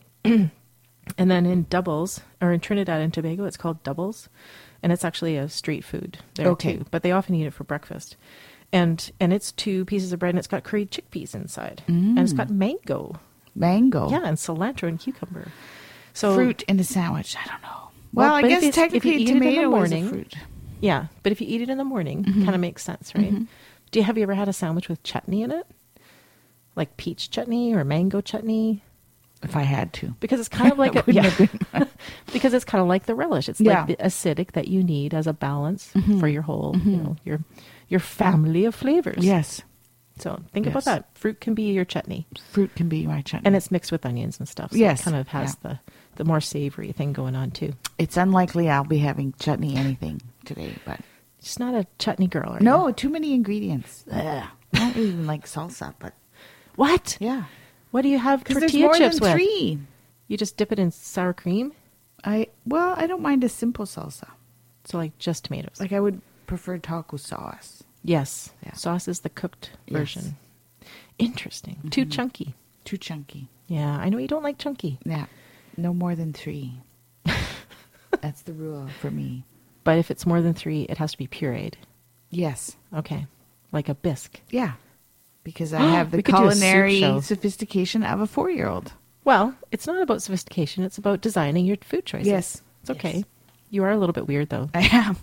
[SPEAKER 1] And then in Doubles, or in Trinidad and Tobago, it's called Doubles. And it's actually a street food there
[SPEAKER 2] Okay.
[SPEAKER 1] too. But they often eat it for breakfast. And and it's two pieces of bread and it's got curried chickpeas inside. And it's got mango.
[SPEAKER 2] Mango.
[SPEAKER 1] Yeah, and cilantro and cucumber. So
[SPEAKER 2] Fruit in a sandwich. I don't know.
[SPEAKER 1] Well,
[SPEAKER 2] Well, I
[SPEAKER 1] but if
[SPEAKER 2] guess
[SPEAKER 1] it's- if you
[SPEAKER 2] technically
[SPEAKER 1] eat it in the
[SPEAKER 2] tomato is a
[SPEAKER 1] morning-
[SPEAKER 2] fruit.
[SPEAKER 1] yeah, but if you eat it in the morning, kind of makes sense, right? Do you have you ever had a sandwich with chutney in it? Like peach chutney or mango chutney?
[SPEAKER 2] If I had to.
[SPEAKER 1] Because it's kind of like a,
[SPEAKER 2] Wouldn't
[SPEAKER 1] yeah.
[SPEAKER 2] have
[SPEAKER 1] because it's kind of like the relish. It's
[SPEAKER 2] Yeah.
[SPEAKER 1] like the acidic that you need as a balance for your whole, you know, your your family of flavors.
[SPEAKER 2] Yes.
[SPEAKER 1] So think
[SPEAKER 2] Yes.
[SPEAKER 1] about that. Fruit can be your chutney,
[SPEAKER 2] Fruit can be my chutney.
[SPEAKER 1] and it's mixed with onions and stuff. So
[SPEAKER 2] Yes.
[SPEAKER 1] it kind of has
[SPEAKER 2] Yeah.
[SPEAKER 1] the the more savory thing going on too.
[SPEAKER 2] It's unlikely I'll be having chutney anything today, but
[SPEAKER 1] Just not a chutney girl, are
[SPEAKER 2] no,
[SPEAKER 1] you?
[SPEAKER 2] too many ingredients. Ugh. I don't even like salsa, but
[SPEAKER 1] What?
[SPEAKER 2] yeah,
[SPEAKER 1] What do you have
[SPEAKER 2] because there's
[SPEAKER 1] tortilla
[SPEAKER 2] more
[SPEAKER 1] chips
[SPEAKER 2] than
[SPEAKER 1] with?
[SPEAKER 2] three.
[SPEAKER 1] You just dip it in sour cream,
[SPEAKER 2] I well, I don't mind a simple salsa.
[SPEAKER 1] so like just tomatoes.
[SPEAKER 2] Like I would prefer taco sauce.
[SPEAKER 1] yes,
[SPEAKER 2] Yeah.
[SPEAKER 1] sauce is the cooked
[SPEAKER 2] Yes.
[SPEAKER 1] version. Interesting. Too
[SPEAKER 2] Mhm.
[SPEAKER 1] chunky.
[SPEAKER 2] Too chunky.
[SPEAKER 1] Yeah, I know you don't like chunky,
[SPEAKER 2] Yeah, no more than three. That's the rule for me.
[SPEAKER 1] but if it's more than three, it has to be pureed.
[SPEAKER 2] Yes.
[SPEAKER 1] Okay, like a bisque.
[SPEAKER 2] Yeah. Because I have the
[SPEAKER 1] We could do a soup
[SPEAKER 2] culinary
[SPEAKER 1] show.
[SPEAKER 2] sophistication of a four-year-old.
[SPEAKER 1] Well, it's not about sophistication. It's about designing your food choices.
[SPEAKER 2] Yes.
[SPEAKER 1] It's okay.
[SPEAKER 2] Yes.
[SPEAKER 1] You are a little bit weird, though.
[SPEAKER 2] I am.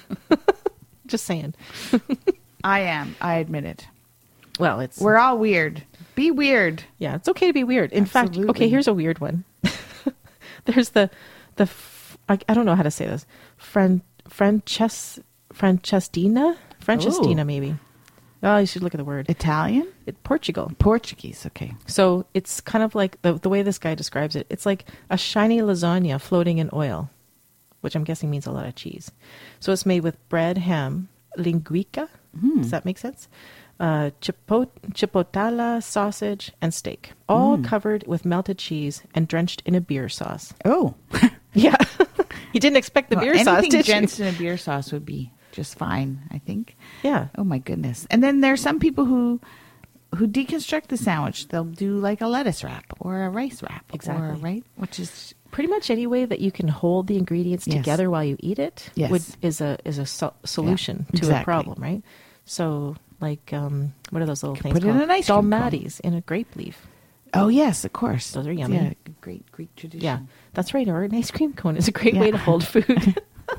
[SPEAKER 1] Just saying.
[SPEAKER 2] I am. I admit it.
[SPEAKER 1] Well, it's
[SPEAKER 2] We're all weird. Be weird.
[SPEAKER 1] yeah, it's okay to be weird. In fact,
[SPEAKER 2] Absolutely.
[SPEAKER 1] okay, here's a weird one. There's the the f- I, I don't know how to say this. Fran Frances Francestina Francestina
[SPEAKER 2] Ooh.
[SPEAKER 1] maybe. Oh, you should look at the word.
[SPEAKER 2] Italian?
[SPEAKER 1] It, Portugal.
[SPEAKER 2] Portuguese. Okay.
[SPEAKER 1] So it's kind of like the the way this guy describes it. It's like a shiny lasagna floating in oil, which I'm guessing means a lot of cheese. So it's made with bread, ham, linguica.
[SPEAKER 2] Hmm.
[SPEAKER 1] Does that make sense? Uh, chipot- chipotala, sausage, and steak, all
[SPEAKER 2] Mm.
[SPEAKER 1] covered with melted cheese and drenched in a beer sauce.
[SPEAKER 2] Oh.
[SPEAKER 1] Yeah, you didn't expect the
[SPEAKER 2] Well,
[SPEAKER 1] beer sauce,
[SPEAKER 2] anything
[SPEAKER 1] did you?
[SPEAKER 2] drenched in a beer sauce would be just fine, I think.
[SPEAKER 1] Yeah,
[SPEAKER 2] Oh my goodness. And then there's some people who who deconstruct the sandwich. They'll do like a lettuce wrap or a rice wrap.
[SPEAKER 1] Exactly.
[SPEAKER 2] Or, right? Which is
[SPEAKER 1] pretty much any way that you can hold the ingredients
[SPEAKER 2] Yes.
[SPEAKER 1] together while you eat it
[SPEAKER 2] Yes.
[SPEAKER 1] would, is a is a so- solution
[SPEAKER 2] Yeah,
[SPEAKER 1] to
[SPEAKER 2] exactly.
[SPEAKER 1] a problem, right? So, like, um, what are those little
[SPEAKER 2] Could
[SPEAKER 1] things
[SPEAKER 2] put it
[SPEAKER 1] called?
[SPEAKER 2] in an ice cream cone.
[SPEAKER 1] Dalmatis in a grape leaf.
[SPEAKER 2] Oh yes, of course.
[SPEAKER 1] Those are yummy.
[SPEAKER 2] Yeah, great Greek tradition.
[SPEAKER 1] Yeah, that's right. Or an ice cream cone is a great
[SPEAKER 2] Yeah.
[SPEAKER 1] way to hold food.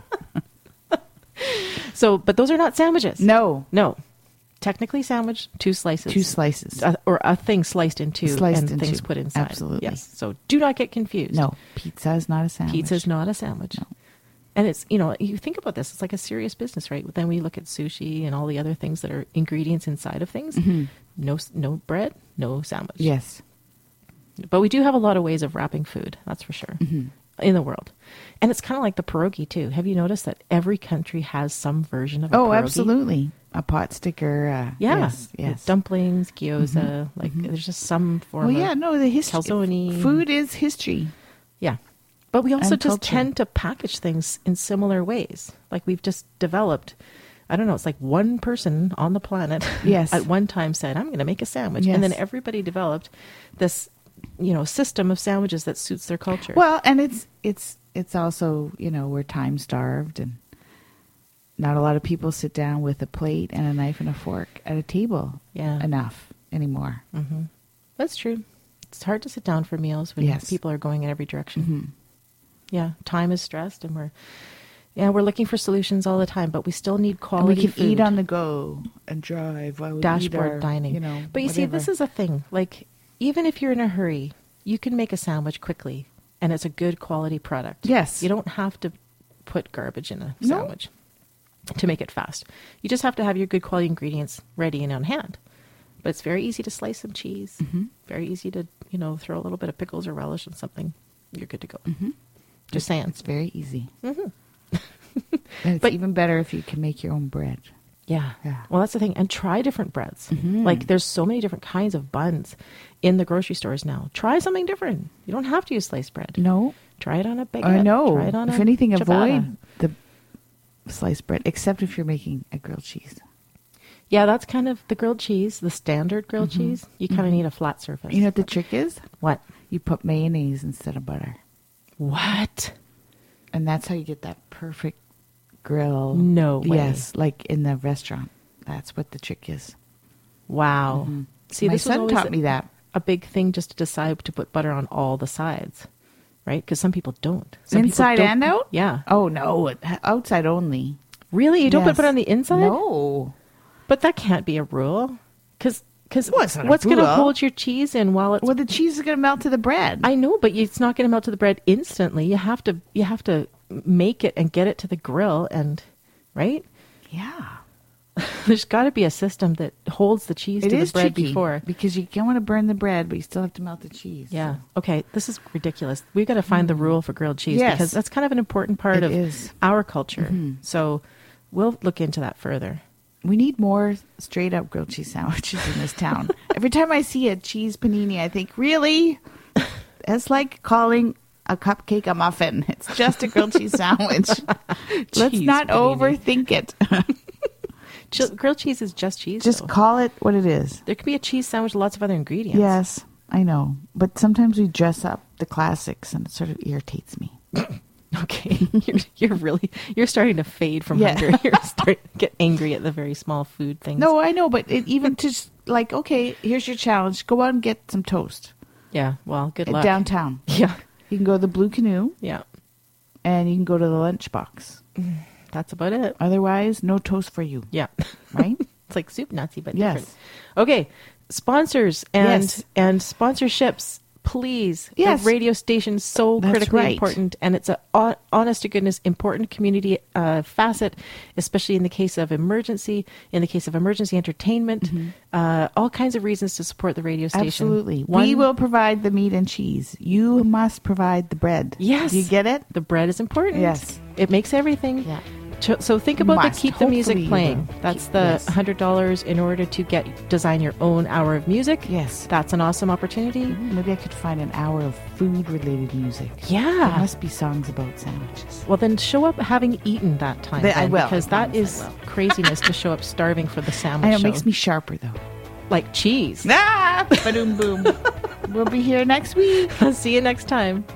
[SPEAKER 1] So, but those are not sandwiches.
[SPEAKER 2] No.
[SPEAKER 1] No. Technically sandwich, two slices.
[SPEAKER 2] Two slices.
[SPEAKER 1] Uh, or a thing sliced in two
[SPEAKER 2] Sliced
[SPEAKER 1] and
[SPEAKER 2] in
[SPEAKER 1] things
[SPEAKER 2] two.
[SPEAKER 1] put inside.
[SPEAKER 2] Absolutely.
[SPEAKER 1] Yes. So do not get confused.
[SPEAKER 2] No. Pizza is not a sandwich.
[SPEAKER 1] Pizza's not a sandwich.
[SPEAKER 2] No.
[SPEAKER 1] And it's, you know, you think about this, it's like a serious business, right? But then we look at sushi and all the other things that are ingredients inside of things.
[SPEAKER 2] Mhm.
[SPEAKER 1] No no bread, no sandwich.
[SPEAKER 2] Yes.
[SPEAKER 1] But we do have a lot of ways of wrapping food, that's for sure,
[SPEAKER 2] Mhm.
[SPEAKER 1] in the world. And it's kind of like the pierogi, too. Have you noticed that every country has some version of a
[SPEAKER 2] Oh,
[SPEAKER 1] pierogi?
[SPEAKER 2] absolutely. A pot sticker. Uh,
[SPEAKER 1] Yeah.
[SPEAKER 2] Yes. yes.
[SPEAKER 1] Dumplings, gyoza,
[SPEAKER 2] Mhm.
[SPEAKER 1] like
[SPEAKER 2] Mhm.
[SPEAKER 1] there's just some form
[SPEAKER 2] Well,
[SPEAKER 1] of...
[SPEAKER 2] yeah, no, the history.
[SPEAKER 1] calzone.
[SPEAKER 2] Food is history.
[SPEAKER 1] Yeah. But we also
[SPEAKER 2] And
[SPEAKER 1] just
[SPEAKER 2] culture.
[SPEAKER 1] tend to package things in similar ways. Like we've just developed, I don't know, it's like one person on the planet
[SPEAKER 2] Yes.
[SPEAKER 1] at one time said, I'm going to make a sandwich. And then
[SPEAKER 2] Yes.
[SPEAKER 1] everybody developed this, you know, system of sandwiches that suits their culture.
[SPEAKER 2] Well, and it's it's it's also, you know, we're time starved and not a lot of people sit down with a plate and a knife and a fork at a table
[SPEAKER 1] yeah.
[SPEAKER 2] enough anymore.
[SPEAKER 1] hmm That's true. It's hard to sit down for meals when
[SPEAKER 2] Yes.
[SPEAKER 1] people are going in every direction.
[SPEAKER 2] Mhm.
[SPEAKER 1] Yeah. Time is stressed and we're, yeah, we're looking for solutions all the time, but we still need
[SPEAKER 2] And we
[SPEAKER 1] quality
[SPEAKER 2] can
[SPEAKER 1] food.
[SPEAKER 2] eat on the go and drive while we eat
[SPEAKER 1] Dashboard
[SPEAKER 2] our,
[SPEAKER 1] dining.
[SPEAKER 2] You know,
[SPEAKER 1] but you see, this
[SPEAKER 2] whatever.
[SPEAKER 1] is a thing. Like, even if you're in a hurry, you can make a sandwich quickly, and it's a good quality product.
[SPEAKER 2] Yes.
[SPEAKER 1] You don't have to put garbage in a
[SPEAKER 2] No.
[SPEAKER 1] sandwich to make it fast. You just have to have your good quality ingredients ready and on hand. But it's very easy to slice some cheese.
[SPEAKER 2] Mhm.
[SPEAKER 1] Very easy to, you know, throw a little bit of pickles or relish in something. You're good to go.
[SPEAKER 2] Mhm.
[SPEAKER 1] Just saying.
[SPEAKER 2] It's very easy.
[SPEAKER 1] hmm
[SPEAKER 2] And it's
[SPEAKER 1] But-
[SPEAKER 2] even better if you can make your own bread.
[SPEAKER 1] Yeah.
[SPEAKER 2] Yeah.
[SPEAKER 1] Well, that's the thing. And try different breads.
[SPEAKER 2] Mhm.
[SPEAKER 1] Like there's so many different kinds of buns in the grocery stores now. Try something different. You don't have to use sliced bread.
[SPEAKER 2] No,
[SPEAKER 1] Try it on a baguette.
[SPEAKER 2] I know.
[SPEAKER 1] Try it on
[SPEAKER 2] If
[SPEAKER 1] a
[SPEAKER 2] anything,
[SPEAKER 1] ciabatta.
[SPEAKER 2] avoid the sliced bread, except if you're making a grilled cheese.
[SPEAKER 1] Yeah, that's kind of the grilled cheese, the standard grilled
[SPEAKER 2] Mhm.
[SPEAKER 1] cheese. You kind of
[SPEAKER 2] Mhm.
[SPEAKER 1] need a flat surface.
[SPEAKER 2] You know what the trick is?
[SPEAKER 1] what?
[SPEAKER 2] You put mayonnaise instead of butter.
[SPEAKER 1] What?
[SPEAKER 2] And that's how you get that perfect grill.
[SPEAKER 1] No way.
[SPEAKER 2] Yes, like in the restaurant. That's what the trick is.
[SPEAKER 1] Wow.
[SPEAKER 2] Mhm.
[SPEAKER 1] See,
[SPEAKER 2] My
[SPEAKER 1] this was
[SPEAKER 2] son
[SPEAKER 1] always
[SPEAKER 2] taught
[SPEAKER 1] a-
[SPEAKER 2] me that.
[SPEAKER 1] A big thing just to decide to put butter on all the sides, right? Because some people don't. Some people
[SPEAKER 2] Inside
[SPEAKER 1] don't-
[SPEAKER 2] and out?
[SPEAKER 1] Yeah.
[SPEAKER 2] Oh no, it- outside only.
[SPEAKER 1] Really? You don't
[SPEAKER 2] Yes.
[SPEAKER 1] put butter on the inside?
[SPEAKER 2] No.
[SPEAKER 1] But that can't be a rule. Because because
[SPEAKER 2] Well, it's not a
[SPEAKER 1] what's going to
[SPEAKER 2] rule.
[SPEAKER 1] hold your cheese in while it's
[SPEAKER 2] Well, the cheese is going to melt to the bread.
[SPEAKER 1] I know, but it's not going to melt to the bread instantly. You have to you have to make it and get it to the grill and right?
[SPEAKER 2] yeah.
[SPEAKER 1] there's got to be a system that holds the cheese
[SPEAKER 2] It
[SPEAKER 1] to the
[SPEAKER 2] is
[SPEAKER 1] bread
[SPEAKER 2] tricky
[SPEAKER 1] before.
[SPEAKER 2] because you don't want to burn the bread, but you still have to melt the cheese.
[SPEAKER 1] Yeah. Okay. This is ridiculous. We've got to find the rule for grilled cheese
[SPEAKER 2] Yes.
[SPEAKER 1] because that's kind of an important part
[SPEAKER 2] It
[SPEAKER 1] of
[SPEAKER 2] is.
[SPEAKER 1] our culture.
[SPEAKER 2] Mhm.
[SPEAKER 1] So we'll look into that further.
[SPEAKER 2] We need more straight up grilled cheese sandwiches in this town. Every time I see a cheese panini, I think, really? It's like calling a cupcake a muffin. It's just a grilled cheese sandwich. Let's
[SPEAKER 1] Cheese
[SPEAKER 2] not
[SPEAKER 1] panini.
[SPEAKER 2] overthink it.
[SPEAKER 1] Ch- grilled cheese is just cheese.
[SPEAKER 2] Just
[SPEAKER 1] though.
[SPEAKER 2] call it what it is.
[SPEAKER 1] There could be a cheese sandwich with lots of other ingredients.
[SPEAKER 2] Yes, I know. But sometimes we dress up the classics and it sort of irritates me.
[SPEAKER 1] Okay. you're, you're really, you're starting to fade from
[SPEAKER 2] Yeah.
[SPEAKER 1] hunger. You're starting to get angry at the very small food things.
[SPEAKER 2] No, I know, but it, even to just like, okay, here's your challenge. Go out and get some toast
[SPEAKER 1] Yeah. Well, good
[SPEAKER 2] at
[SPEAKER 1] luck.
[SPEAKER 2] downtown.
[SPEAKER 1] Yeah.
[SPEAKER 2] You can go to the Blue Canoe
[SPEAKER 1] Yeah.
[SPEAKER 2] and you can go to the lunchbox.
[SPEAKER 1] That's about it.
[SPEAKER 2] Otherwise, no toast for you,
[SPEAKER 1] Yeah.
[SPEAKER 2] right?
[SPEAKER 1] It's like soup Nazi, but
[SPEAKER 2] Yes.
[SPEAKER 1] different. Okay. Sponsors and
[SPEAKER 2] Yes.
[SPEAKER 1] and sponsorships, please.
[SPEAKER 2] Yes.
[SPEAKER 1] The radio station's so
[SPEAKER 2] That's
[SPEAKER 1] critically
[SPEAKER 2] right.
[SPEAKER 1] important, and it's a hon- honest to goodness important community uh, facet, especially in the case of emergency, in the case of emergency entertainment, uh, all kinds of reasons to support the radio station.
[SPEAKER 2] Mm-hmm. Absolutely.
[SPEAKER 1] One-
[SPEAKER 2] We will provide the meat and cheese. You must provide the bread.
[SPEAKER 1] Yes.
[SPEAKER 2] You get it?
[SPEAKER 1] The bread is important.
[SPEAKER 2] Yes.
[SPEAKER 1] It makes everything.
[SPEAKER 2] Yeah.
[SPEAKER 1] So- So think about
[SPEAKER 2] Must.
[SPEAKER 1] the keep the music
[SPEAKER 2] Hopefully you
[SPEAKER 1] playing.
[SPEAKER 2] will.
[SPEAKER 1] That's
[SPEAKER 2] Keep-
[SPEAKER 1] the
[SPEAKER 2] yes.
[SPEAKER 1] one hundred dollars in order to get design your own hour of music.
[SPEAKER 2] Yes.
[SPEAKER 1] That's an awesome opportunity.
[SPEAKER 2] Maybe I could find an hour of food-related music. There
[SPEAKER 1] Yeah.
[SPEAKER 2] must be songs about sandwiches.
[SPEAKER 1] Well, then show up having eaten that time.
[SPEAKER 2] Then I
[SPEAKER 1] then,
[SPEAKER 2] will.
[SPEAKER 1] Because
[SPEAKER 2] I
[SPEAKER 1] that
[SPEAKER 2] promise
[SPEAKER 1] is
[SPEAKER 2] I will.
[SPEAKER 1] craziness to show up starving for the
[SPEAKER 2] I
[SPEAKER 1] sandwich
[SPEAKER 2] know, it
[SPEAKER 1] show.
[SPEAKER 2] makes me sharper, though.
[SPEAKER 1] Like cheese.
[SPEAKER 2] Ah! Ba-doom boom. We'll be here next week.
[SPEAKER 1] See you next time.